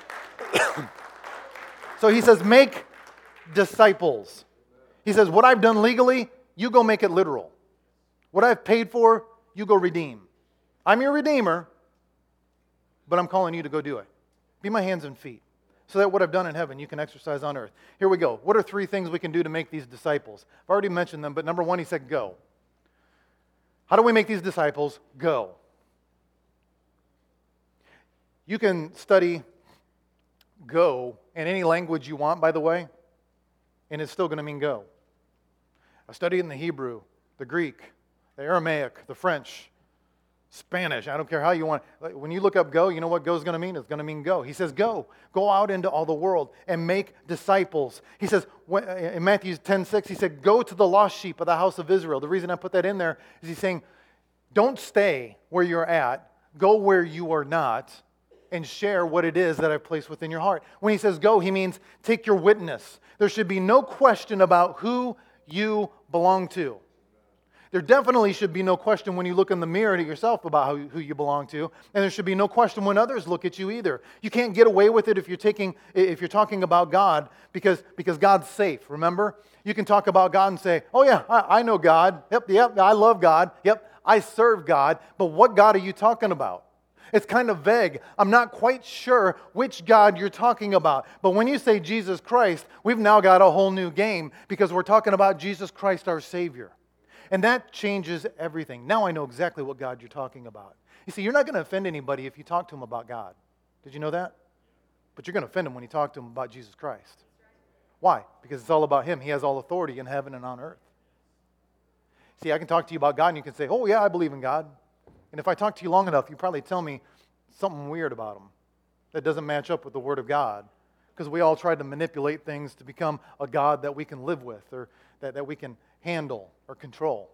So he says, make disciples. He says, what I've done legally, you go make it literal. What I've paid for, you go redeem. I'm your redeemer, but I'm calling you to go do it. Be my hands and feet, so that what I've done in heaven, you can exercise on earth. Here we go. What are 3 things we can do to make these disciples? I've already mentioned them, but number 1, he said, go. How do we make these disciples? Go. You can study go in any language you want, by the way, and it's still going to mean go. I studied in the Hebrew, the Greek, the Aramaic, the French, Spanish. I don't care how you want. When you look up go, you know what go is going to mean? It's going to mean go. He says go. Go out into all the world and make disciples. He says, in Matthew 10:6, he said, go to the lost sheep of the house of Israel. The reason I put that in there is he's saying, don't stay where you're at. Go where you are not, and share what it is that I've placed within your heart. When he says go, he means take your witness. There should be no question about who you belong to. There definitely should be no question when you look in the mirror to yourself about who you belong to, and there should be no question when others look at you either. You can't get away with it if you're talking about God, because God's safe, remember? You can talk about God and say, oh yeah, I know God. Yep, I love God. Yep, I serve God. But what God are you talking about? It's kind of vague. I'm not quite sure which God you're talking about. But when you say Jesus Christ, we've now got a whole new game, because we're talking about Jesus Christ, our Savior. And that changes everything. Now I know exactly what God you're talking about. You see, you're not going to offend anybody if you talk to them about God. Did you know that? But you're going to offend them when you talk to them about Jesus Christ. Why? Because it's all about Him. He has all authority in heaven and on earth. See, I can talk to you about God and you can say, oh yeah, I believe in God. And if I talk to you long enough, you probably tell me something weird about Him that doesn't match up with the Word of God. Because we all try to manipulate things to become a God that we can live with, or that we can handle or control.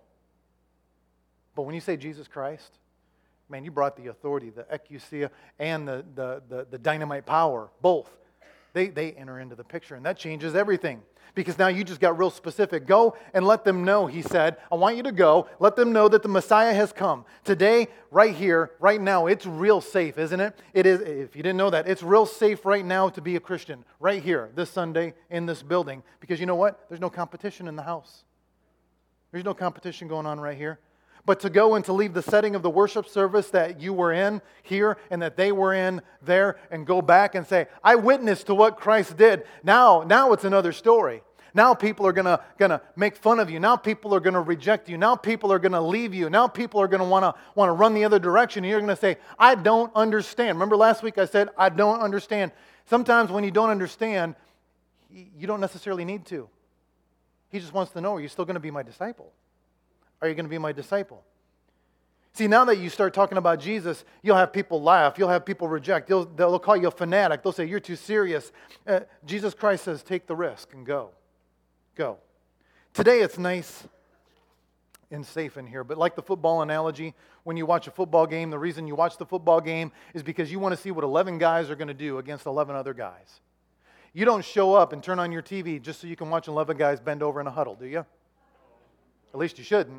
But when you say Jesus Christ, man, you brought the authority, the exousia, and the dynamite power, both. They enter into the picture, and that changes everything. Because now you just got real specific. Go and let them know, he said. I want you to go. Let them know that the Messiah has come. Today, right here, right now, it's real safe, isn't it? It is. If you didn't know that, it's real safe right now to be a Christian. Right here, this Sunday, in this building. Because you know what? There's no competition in the house. There's no competition going on right here. But to go and to leave the setting of the worship service that you were in here and that they were in there, and go back and say, I witnessed to what Christ did. Now it's another story. Now people are gonna make fun of you. Now people are gonna reject you. Now people are gonna leave you. Now people are gonna want to run the other direction. And you're gonna say, I don't understand. Remember last week I said, I don't understand. Sometimes when you don't understand, you don't necessarily need to. He just wants to know, are you still going to be my disciple? Are you going to be my disciple? See, now that you start talking about Jesus, you'll have people laugh. You'll have people reject. They'll call you a fanatic. They'll say, you're too serious. Jesus Christ says, take the risk and go. Go. Today it's nice and safe in here, but like the football analogy, when you watch a football game, the reason you watch the football game is because you want to see what 11 guys are going to do against 11 other guys. You don't show up and turn on your TV just so you can watch 11 guys bend over in a huddle, do you? At least you shouldn't.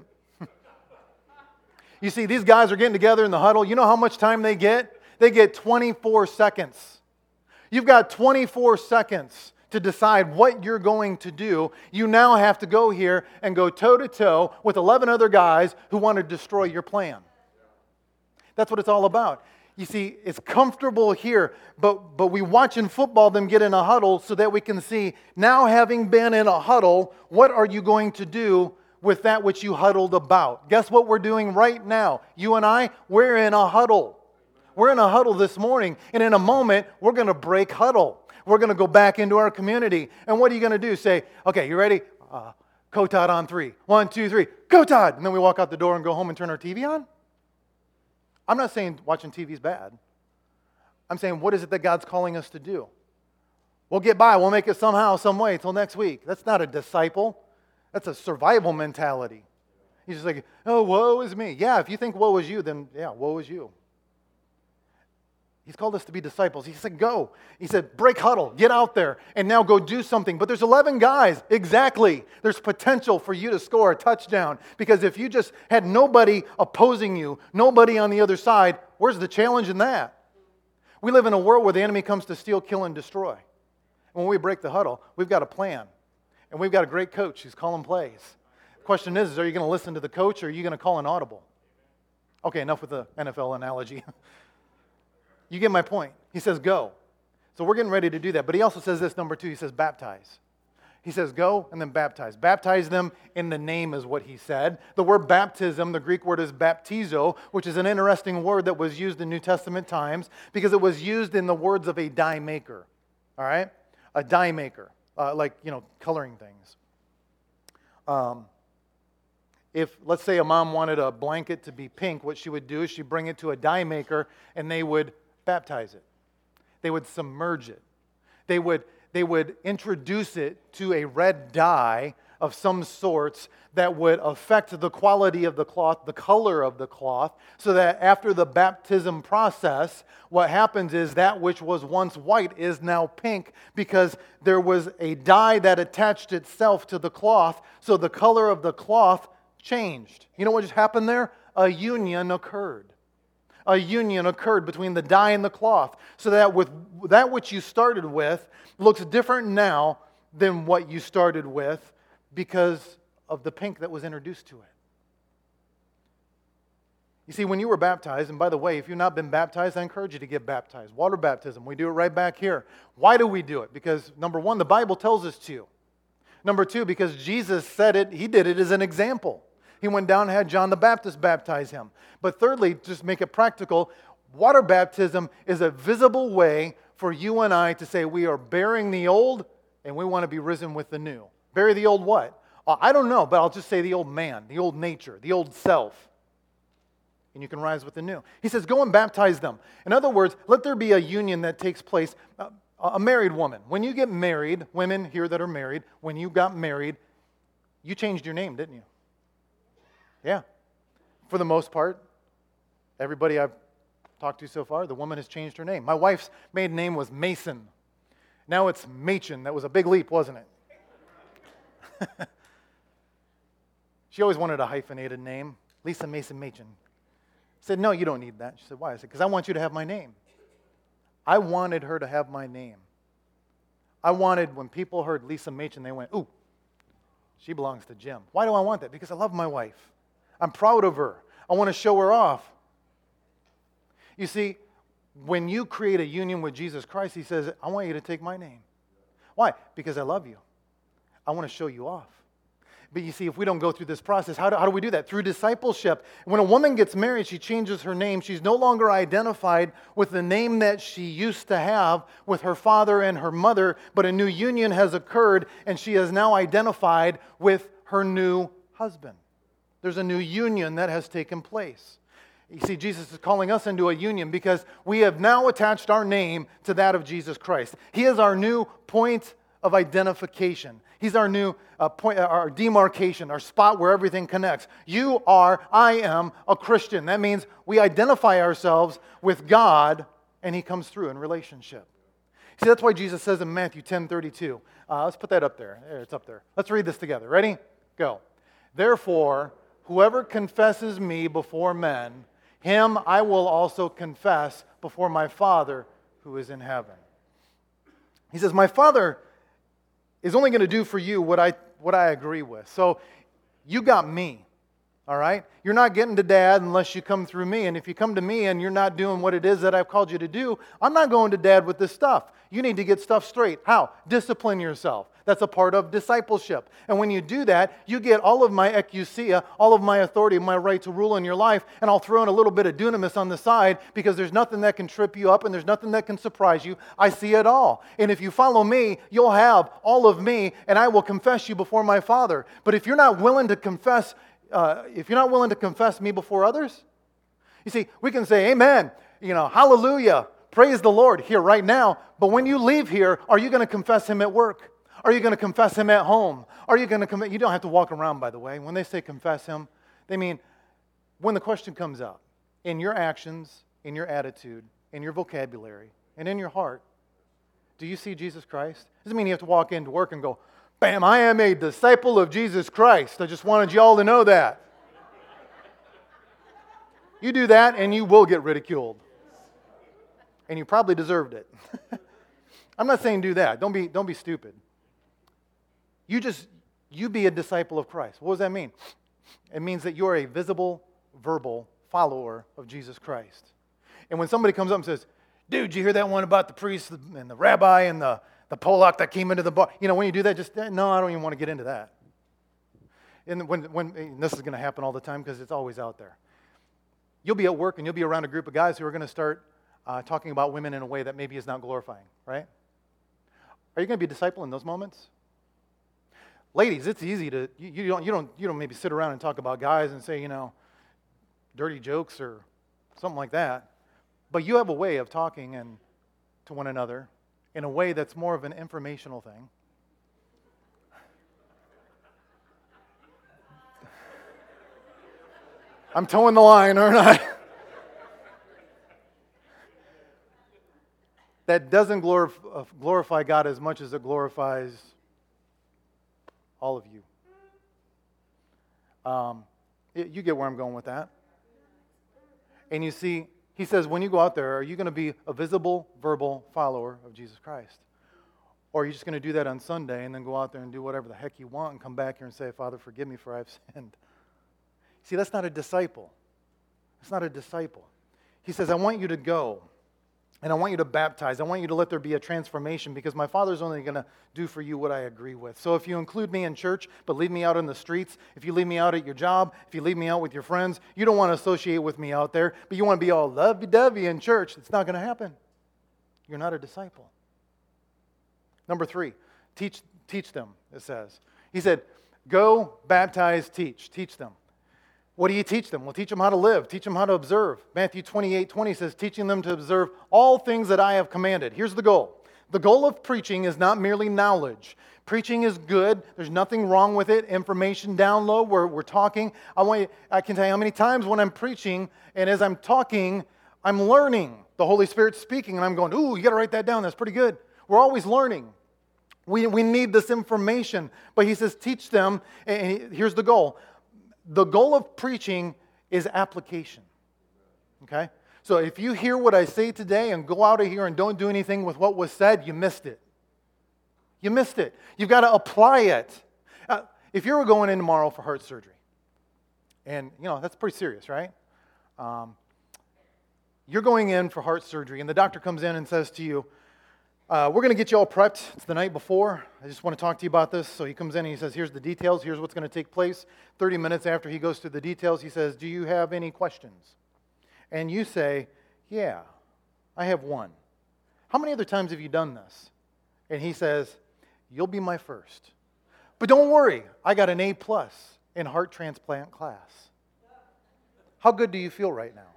You see, these guys are getting together in the huddle. You know how much time they get? They get 24 seconds. You've got 24 seconds to decide what you're going to do. You now have to go here and go toe-to-toe with 11 other guys who want to destroy your plan. That's what it's all about. You see, it's comfortable here, but we watch in football them get in a huddle so that we can see, now having been in a huddle, what are you going to do with that which you huddled about? Guess what we're doing right now? You and I, we're in a huddle. We're in a huddle this morning, and in a moment, we're going to break huddle. We're going to go back into our community. And what are you going to do? Say, okay, you ready? Kotad on 3. 1, 2, 3. Kotad! And then we walk out the door and go home and turn our TV on? I'm not saying watching TV is bad. I'm saying, what is it that God's calling us to do? We'll get by. We'll make it somehow, some way until next week. That's not a disciple. That's a survival mentality. He's just like, oh, woe is me. Yeah, if you think woe is you, then yeah, woe is you. He's called us to be disciples. He said, go. He said, break huddle, get out there, and now go do something. But there's 11 guys. Exactly. There's potential for you to score a touchdown. Because if you just had nobody opposing you, nobody on the other side, where's the challenge in that? We live in a world where the enemy comes to steal, kill, and destroy. And when we break the huddle, we've got a plan. And we've got a great coach who's calling plays. The question is, are you going to listen to the coach or are you going to call an audible? Okay, enough with the NFL analogy. You get my point. He says, go. So we're getting ready to do that. But he also says this, number 2, he says, baptize. He says, go and then baptize. Baptize them in the name is what he said. The word baptism, the Greek word is baptizo, which is an interesting word that was used in New Testament times because it was used in the words of a dye maker. All right? A dye maker, coloring things. If, let's say, a mom wanted a blanket to be pink, what she would do is she'd bring it to a dye maker and they would baptize it. They would submerge it. They would introduce it to a red dye of some sorts that would affect the quality of the cloth, the color of the cloth, so that after the baptism process, what happens is that which was once white is now pink because there was a dye that attached itself to the cloth, so the color of the cloth changed. You know what just happened there? A union occurred. A union occurred between the dye and the cloth, so that with that which you started with looks different now than what you started with because of the pink that was introduced to it. You see, when you were baptized, and by the way, if you've not been baptized, I encourage you to get baptized. Water baptism, we do it right back here. Why do we do it? Because, number 1, the Bible tells us to. Number 2, because Jesus said it, he did it as an example. He went down and had John the Baptist baptize him. But thirdly, just make it practical, water baptism is a visible way for you and I to say we are bearing the old and we want to be risen with the new. Bury the old what? I don't know, but I'll just say the old man, the old nature, the old self. And you can rise with the new. He says, go and baptize them. In other words, let there be a union that takes place. A married woman, when you get married, women here that are married, when you got married, you changed your name, didn't you? Yeah. For the most part, everybody I've talked to so far, the woman has changed her name. My wife's maiden name was Mason. Now it's Machen. That was a big leap, wasn't it? She always wanted a hyphenated name. Lisa Mason Machen. I said, no, you don't need that. She said, why? I said, because I want you to have my name. I wanted her to have my name. I wanted, when people heard Lisa Machen, they went, ooh, she belongs to Jim. Why do I want that? Because I love my wife. I'm proud of her. I want to show her off. You see, when you create a union with Jesus Christ, he says, I want you to take my name. Why? Because I love you. I want to show you off. But you see, if we don't go through this process, how do we do that? Through discipleship. When a woman gets married, she changes her name. She's no longer identified with the name that she used to have with her father and her mother, but a new union has occurred, and she is now identified with her new husband. There's a new union that has taken place. You see, Jesus is calling us into a union because we have now attached our name to that of Jesus Christ. He is our new point of identification. He's our new point, our demarcation, our spot where everything connects. You are, I am a Christian. That means we identify ourselves with God, and He comes through in relationship. See, that's why Jesus says in Matthew 10:32. Let's put that up there. There, it's up there. Let's read this together. Ready? Go. Therefore, whoever confesses me before men, him I will also confess before my Father who is in heaven. He says, my Father is only going to do for you what I agree with. So you got me, all right? You're not getting to Dad unless you come through me. And if you come to me and you're not doing what it is that I've called you to do, I'm not going to Dad with this stuff. You need to get stuff straight. How? Discipline yourself. That's a part of discipleship. And when you do that, you get all of my exousia, all of my authority, my right to rule in your life, and I'll throw in a little bit of dunamis on the side because there's nothing that can trip you up and there's nothing that can surprise you. I see it all. And if you follow me, you'll have all of me, and I will confess you before my Father. But if you're not willing to confess me before others, you see, we can say, amen, hallelujah, praise the Lord here right now, but when you leave here, are you going to confess Him at work? Are you going to confess Him at home? You don't have to walk around, by the way. When they say confess Him, they mean when the question comes up, in your actions, in your attitude, in your vocabulary, and in your heart, do you see Jesus Christ? Doesn't mean you have to walk into work and go, bam, I am a disciple of Jesus Christ. I just wanted you all to know that. You do that and you will get ridiculed. And you probably deserved it. I'm not saying do that. Don't be stupid. You be a disciple of Christ. What does that mean? It means that you're a visible, verbal follower of Jesus Christ. And when somebody comes up and says, dude, did you hear that one about the priest and the rabbi and the Polak that came into the bar? When you do that, no, I don't even want to get into that. And and this is going to happen all the time because it's always out there. You'll be at work and you'll be around a group of guys who are going to start talking about women in a way that maybe is not glorifying, right? Are you going to be a disciple in those moments? Ladies, it's easy to you don't maybe sit around and talk about guys and say, dirty jokes or something like that. But you have a way of talking to one another in a way that's more of an informational thing. I'm towing the line, aren't I? That doesn't glorify God as much as it glorifies all of you. You get where I'm going with that. And you see, he says, when you go out there, are you going to be a visible, verbal follower of Jesus Christ? Or are you just going to do that on Sunday and then go out there and do whatever the heck you want and come back here and say, Father, forgive me for I've sinned? See, that's not a disciple. It's not a disciple. He says, I want you to go. And I want you to baptize. I want you to let there be a transformation because my Father's only going to do for you what I agree with. So if you include me in church but leave me out in the streets, if you leave me out at your job, if you leave me out with your friends, you don't want to associate with me out there, but you want to be all lovey-dovey in church, it's not going to happen. You're not a disciple. Number 3, teach them, it says. He said, go, baptize, teach them. What do you teach them? Well, teach them how to live. Teach them how to observe. Matthew 28:20 says, teaching them to observe all things that I have commanded. Here's the goal. The goal of preaching is not merely knowledge. Preaching is good. There's nothing wrong with it. Information download. We're talking. I can tell you how many times when I'm preaching and as I'm talking, I'm learning. The Holy Spirit's speaking and I'm going, ooh, you got to write that down. That's pretty good. We're always learning. We need this information. But he says, teach them. And here's the goal. The goal of preaching is application, okay? So if you hear what I say today and go out of here and don't do anything with what was said, you missed it. You missed it. You've got to apply it. If you were going in tomorrow for heart surgery, and, that's pretty serious, right? You're going in for heart surgery, and the doctor comes in and says to you, we're going to get you all prepped. It's the night before. I just want to talk to you about this. So he comes in and he says, here's the details. Here's what's going to take place. 30 minutes after he goes through the details, he says, do you have any questions? And you say, yeah, I have one. How many other times have you done this? And he says, you'll be my first. But don't worry, I got an A+ in heart transplant class. How good do you feel right now?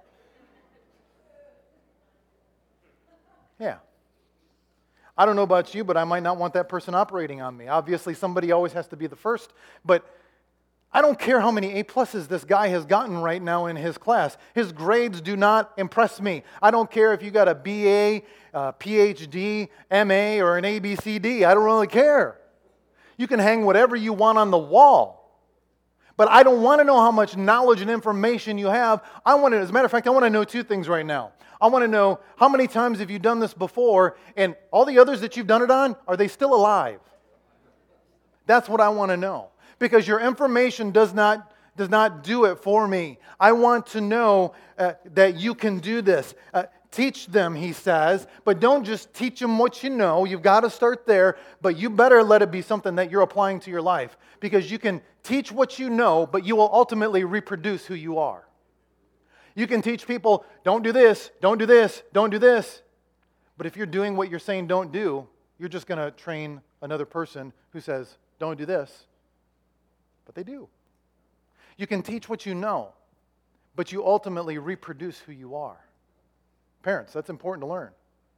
Yeah. I don't know about you, but I might not want that person operating on me. Obviously, somebody always has to be the first, but I don't care how many A+ this guy has gotten right now in his class. His grades do not impress me. I don't care if you got a BA, PhD, MA, or an ABCD. I don't really care. You can hang whatever you want on the wall. But I don't want to know how much knowledge and information you have. As a matter of fact, I want to know two things right now. I want to know how many times have you done this before, and all the others that you've done it on, are they still alive? That's what I want to know. Because your information does not do it for me. I want to know that you can do this. Teach them, he says, but don't just teach them what you know. You've got to start there, but you better let it be something that you're applying to your life. Because you can teach what you know, but you will ultimately reproduce who you are. You can teach people, don't do this, don't do this, don't do this. But if you're doing what you're saying don't do, you're just going to train another person who says, don't do this. But they do. You can teach what you know, but you ultimately reproduce who you are. Parents, that's important to learn.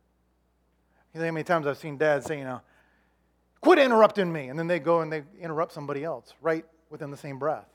You know how many times I've seen dads say, quit interrupting me, and then they go and they interrupt somebody else right within the same breath.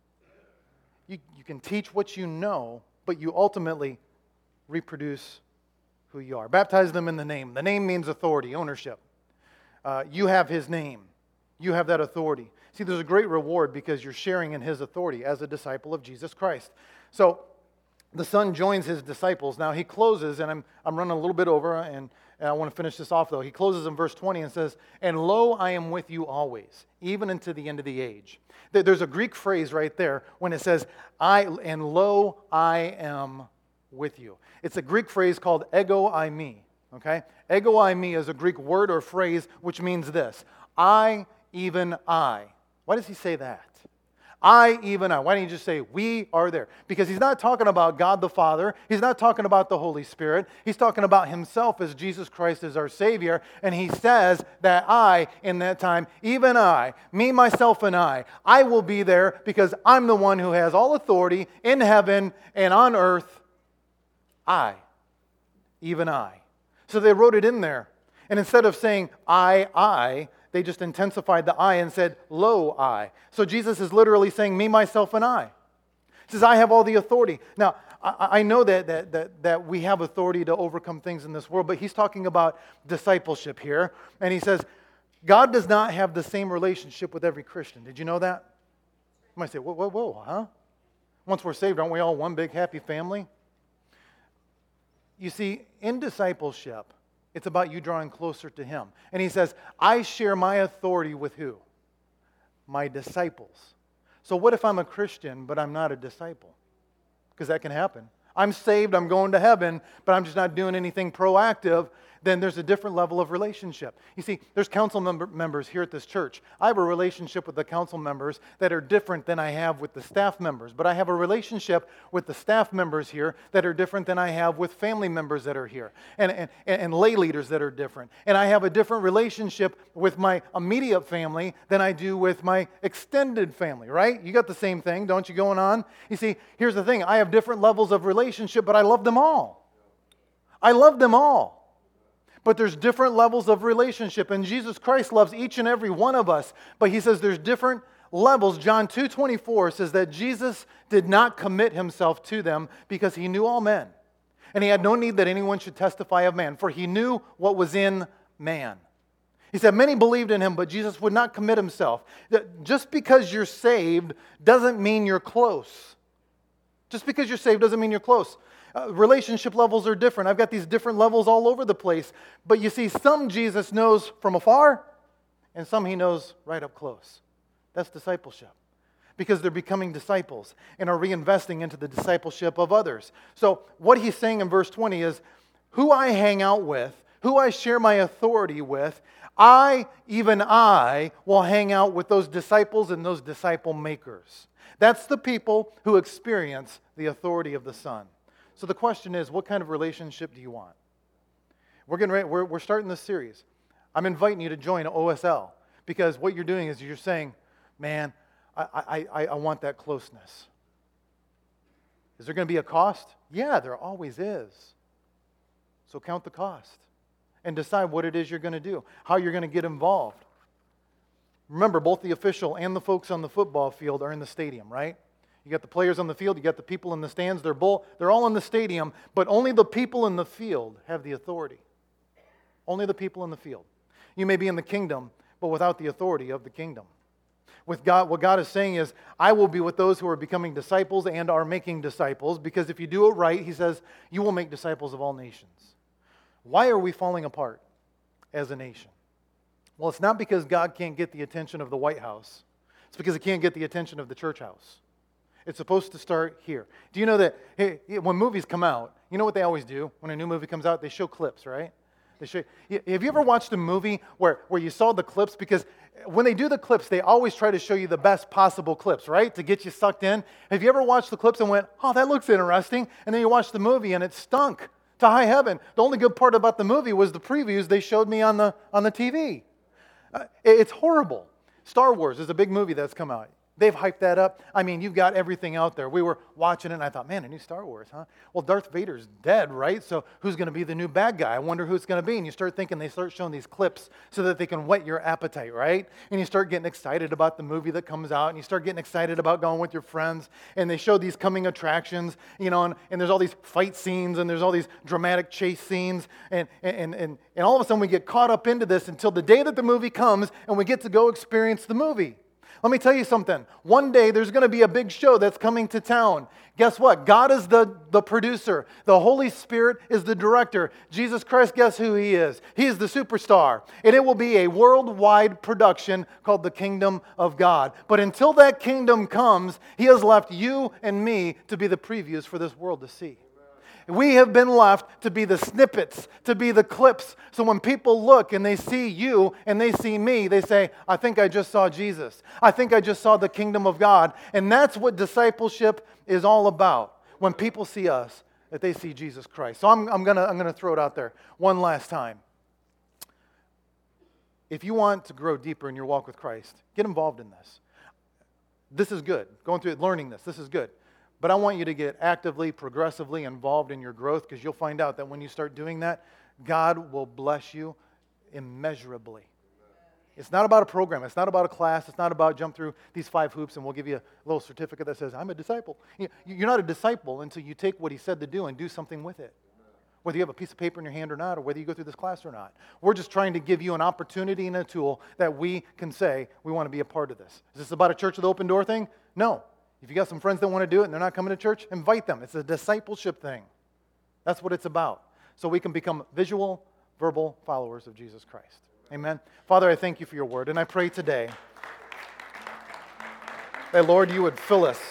You can teach what you know, but you ultimately reproduce who you are. Baptize them in the name. The name means authority, ownership. You have his name. You have that authority. See, there's a great reward because you're sharing in his authority as a disciple of Jesus Christ. So the Son joins his disciples. Now he closes, and I'm running a little bit over, and I want to finish this off though. He closes in verse 20 and says, "And lo, I am with you always, even unto the end of the age." There's a Greek phrase right there when it says, and lo, I am with you. It's a Greek phrase called ego eimi. Okay? Ego eimi is a Greek word or phrase which means this: I, even I. Why does he say that? I, even I. Why don't you just say, we are there? Because he's not talking about God the Father. He's not talking about the Holy Spirit. He's talking about himself as Jesus Christ as our Savior. And he says that I, in that time, even I, me, myself, and I will be there because I'm the one who has all authority in heaven and on earth. I, even I. So they wrote it in there. And instead of saying, I, they just intensified the I and said, lo, I. So Jesus is literally saying, me, myself, and I. He says, I have all the authority. Now, I know that we have authority to overcome things in this world, but he's talking about discipleship here. And he says, God does not have the same relationship with every Christian. Did you know that? You might say, whoa, huh? Once we're saved, aren't we all one big happy family? You see, in discipleship, it's about you drawing closer to him. And he says, I share my authority with who? My disciples. So what if I'm a Christian, but I'm not a disciple? Because that can happen. I'm saved, I'm going to heaven, but I'm just not doing anything proactive. Then there's a different level of relationship. You see, there's council members here at this church. I have a relationship with the council members that are different than I have with the staff members. But I have a relationship with the staff members here that are different than I have with family members that are here. And lay leaders that are different. And I have a different relationship with my immediate family than I do with my extended family, right? You got the same thing, don't you, going on? You see, here's the thing. I have different levels of relationship, but I love them all. I love them all. But there's different levels of relationship, and Jesus Christ loves each and every one of us. But he says there's different levels. John 2:24 says that Jesus did not commit himself to them because he knew all men. And he had no need that anyone should testify of man, for he knew what was in man. He said many believed in him, but Jesus would not commit himself. Just because you're saved doesn't mean you're close. Just because you're saved doesn't mean you're close. Relationship levels are different. I've got these different levels all over the place. But you see, some Jesus knows from afar, and some he knows right up close. That's discipleship. Because they're becoming disciples and are reinvesting into the discipleship of others. So what he's saying in verse 20 is, who I hang out with, who I share my authority with, I, even I, will hang out with those disciples and those disciple makers. That's the people who experience the authority of the Son. So the question is, what kind of relationship do you want? We're starting this series. I'm inviting you to join OSL because what you're doing is you're saying, man, I want that closeness. Is there going to be a cost? Yeah, there always is. So count the cost and decide what it is you're going to do, how you're going to get involved. Remember, both the official and the folks on the football field are in the stadium, right? You got the players on the field, you got the people in the stands, they're all in the stadium, but only the people in the field have the authority. Only the people in the field. You may be in the kingdom, but without the authority of the kingdom. With God, what God is saying is, I will be with those who are becoming disciples and are making disciples, because if you do it right, he says, you will make disciples of all nations. Why are we falling apart as a nation? Well, it's not because God can't get the attention of the White House. It's because he can't get the attention of the church house. It's supposed to start here. Do you know that when movies come out, you know what they always do? When a new movie comes out, they show clips, right? Have you ever watched a movie where you saw the clips? Because when they do the clips, they always try to show you the best possible clips, right? To get you sucked in. Have you ever watched the clips and went, oh, that looks interesting? And then you watch the movie and it stunk to high heaven. The only good part about the movie was the previews they showed me on the TV. It's horrible. Star Wars is a big movie that's come out. They've hyped that up. I mean, you've got everything out there. We were watching it, and I thought, man, a new Star Wars, huh? Well, Darth Vader's dead, right? So who's going to be the new bad guy? I wonder who it's going to be. And you start thinking, they start showing these clips so that they can whet your appetite, right? And you start getting excited about the movie that comes out, and you start getting excited about going with your friends. And they show these coming attractions, and there's all these fight scenes, and there's all these dramatic chase scenes. And all of a sudden, we get caught up into this until the day that the movie comes, and we get to go experience the movie. Let me tell you something. One day there's going to be a big show that's coming to town. Guess what? God is the producer. The Holy Spirit is the director. Jesus Christ, guess who He is? He is the superstar. And it will be a worldwide production called the Kingdom of God. But until that kingdom comes, He has left you and me to be the previews for this world to see. We have been left to be the snippets, to be the clips. So when people look and they see you and they see me, they say, I think I just saw Jesus. I think I just saw the kingdom of God. And that's what discipleship is all about. When people see us, that they see Jesus Christ. So I'm gonna throw it out there one last time. If you want to grow deeper in your walk with Christ, get involved in this. This is good. Going through it, learning this is good. But I want you to get actively, progressively involved in your growth, because you'll find out that when you start doing that, God will bless you immeasurably. It's not about a program. It's not about a class. It's not about jump through these 5 hoops and we'll give you a little certificate that says, I'm a disciple. You're not a disciple until you take what He said to do and do something with it. Whether you have a piece of paper in your hand or not, or whether you go through this class or not. We're just trying to give you an opportunity and a tool that we can say, we want to be a part of this. Is this about a church of the open door thing? No. If you got some friends that want to do it and they're not coming to church, invite them. It's a discipleship thing. That's what it's about. So we can become visual, verbal followers of Jesus Christ. Amen. Father, I thank You for Your word. And I pray today that, Lord, You would fill us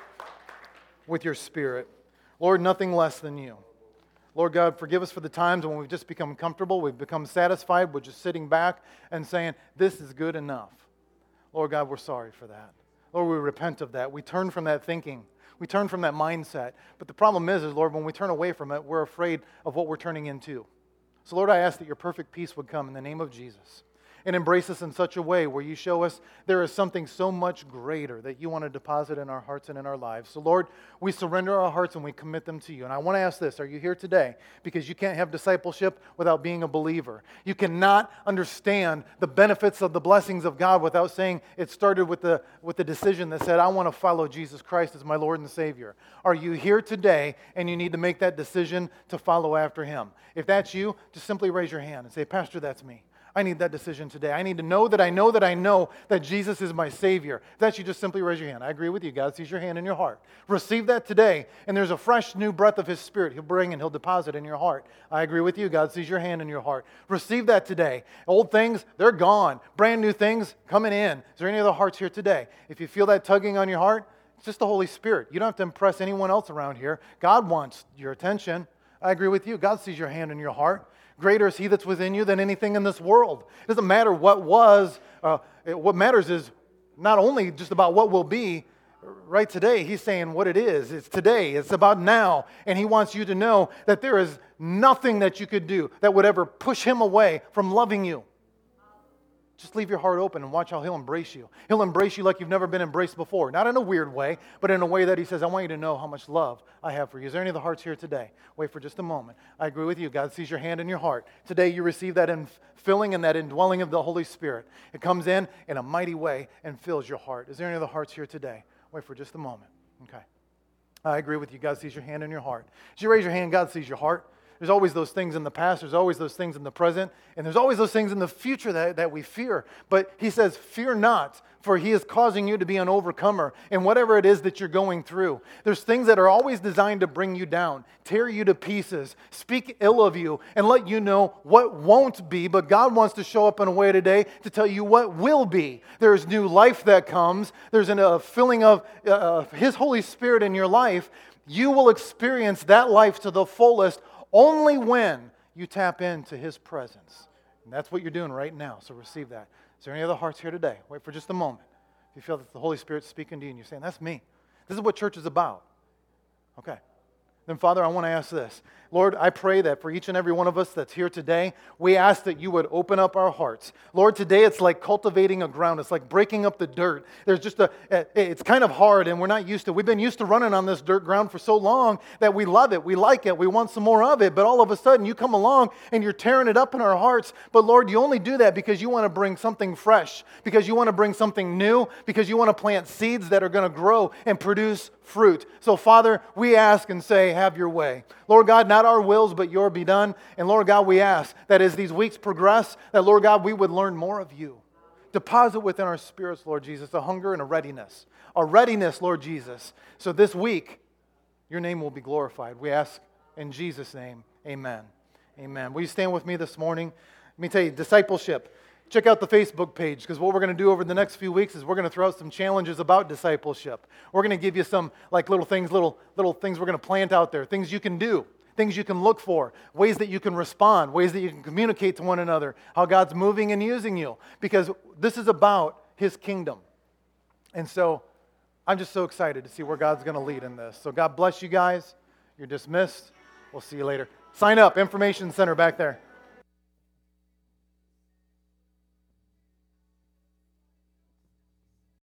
with Your Spirit. Lord, nothing less than You. Lord God, forgive us for the times when we've just become comfortable, we've become satisfied with just sitting back and saying, this is good enough. Lord God, we're sorry for that. Lord, we repent of that. We turn from that thinking. We turn from that mindset. But the problem is, Lord, when we turn away from it, we're afraid of what we're turning into. So, Lord, I ask that Your perfect peace would come in the name of Jesus and embrace us in such a way where You show us there is something so much greater that You want to deposit in our hearts and in our lives. So, Lord, we surrender our hearts and we commit them to You. And I want to ask this, are you here today? Because you can't have discipleship without being a believer. You cannot understand the benefits of the blessings of God without saying it started with the decision that said, I want to follow Jesus Christ as my Lord and Savior. Are you here today and you need to make that decision to follow after Him? If that's you, just simply raise your hand and say, Pastor, that's me. I need that decision today. I need to know that I know that I know that Jesus is my Savior. If that's you, just simply raise your hand. I agree with you. God sees your hand in your heart. Receive that today, and there's a fresh new breath of His Spirit He'll bring and He'll deposit in your heart. I agree with you. God sees your hand in your heart. Receive that today. Old things, they're gone. Brand new things coming in. Is there any other hearts here today? If you feel that tugging on your heart, it's just the Holy Spirit. You don't have to impress anyone else around here. God wants your attention. I agree with you. God sees your hand in your heart. Greater is He that's within you than anything in this world. It doesn't matter what was. What matters is not only just about what will be. Right today, He's saying what it is. It's today. It's about now. And He wants you to know that there is nothing that you could do that would ever push Him away from loving you. Just leave your heart open and watch how He'll embrace you. He'll embrace you like you've never been embraced before. Not in a weird way, but in a way that He says, I want you to know how much love I have for you. Is there any of the hearts here today? Wait for just a moment. I agree with you. God sees your hand in your heart. Today you receive that filling and that indwelling of the Holy Spirit. It comes in a mighty way and fills your heart. Is there any of the hearts here today? Wait for just a moment. Okay. I agree with you. God sees your hand in your heart. As you raise your hand, God sees your heart. There's always those things in the past, there's always those things in the present, and there's always those things in the future that we fear. But he says, fear not, for he is causing you to be an overcomer in whatever it is that you're going through. There's things that are always designed to bring you down, tear you to pieces, speak ill of you, and let you know what won't be. But God wants to show up in a way today to tell you what will be. There's new life that comes. There's a filling of His Holy Spirit in your life. You will experience that life to the fullest only when you tap into His presence. And that's what you're doing right now, so receive that. Is there any other hearts here today? Wait for just a moment. If you feel that the Holy Spirit's speaking to you and you're saying, that's me. This is what church is about. Okay. Then, Father, I want to ask this. Lord, I pray that for each and every one of us that's here today, we ask that you would open up our hearts. Lord, today it's like cultivating a ground. It's like breaking up the dirt. There's just it's kind of hard and we're not used to. We've been used to running on this dirt ground for so long that we love it. We like it. We want some more of it. But all of a sudden you come along and you're tearing it up in our hearts. But Lord, you only do that because you want to bring something fresh, because you want to bring something new, because you want to plant seeds that are going to grow and produce fruit. So, Father, we ask and say, have your way. Lord God, not our wills, but your be done. And Lord God, we ask that as these weeks progress, that, Lord God, we would learn more of you. Deposit within our spirits, Lord Jesus, a hunger and a readiness. A readiness, Lord Jesus. So this week, your name will be glorified. We ask in Jesus' name, amen. Amen. Will you stand with me this morning? Let me tell you, discipleship. Check out the Facebook page, because what we're going to do over the next few weeks is we're going to throw out some challenges about discipleship. We're going to give you some little things we're going to plant out there, things you can do, things you can look for, ways that you can respond, ways that you can communicate to one another, how God's moving and using you, because this is about His kingdom. And so I'm just so excited to see where God's going to lead in this. So God bless you guys. You're dismissed. We'll see you later. Sign up, Information Center back there.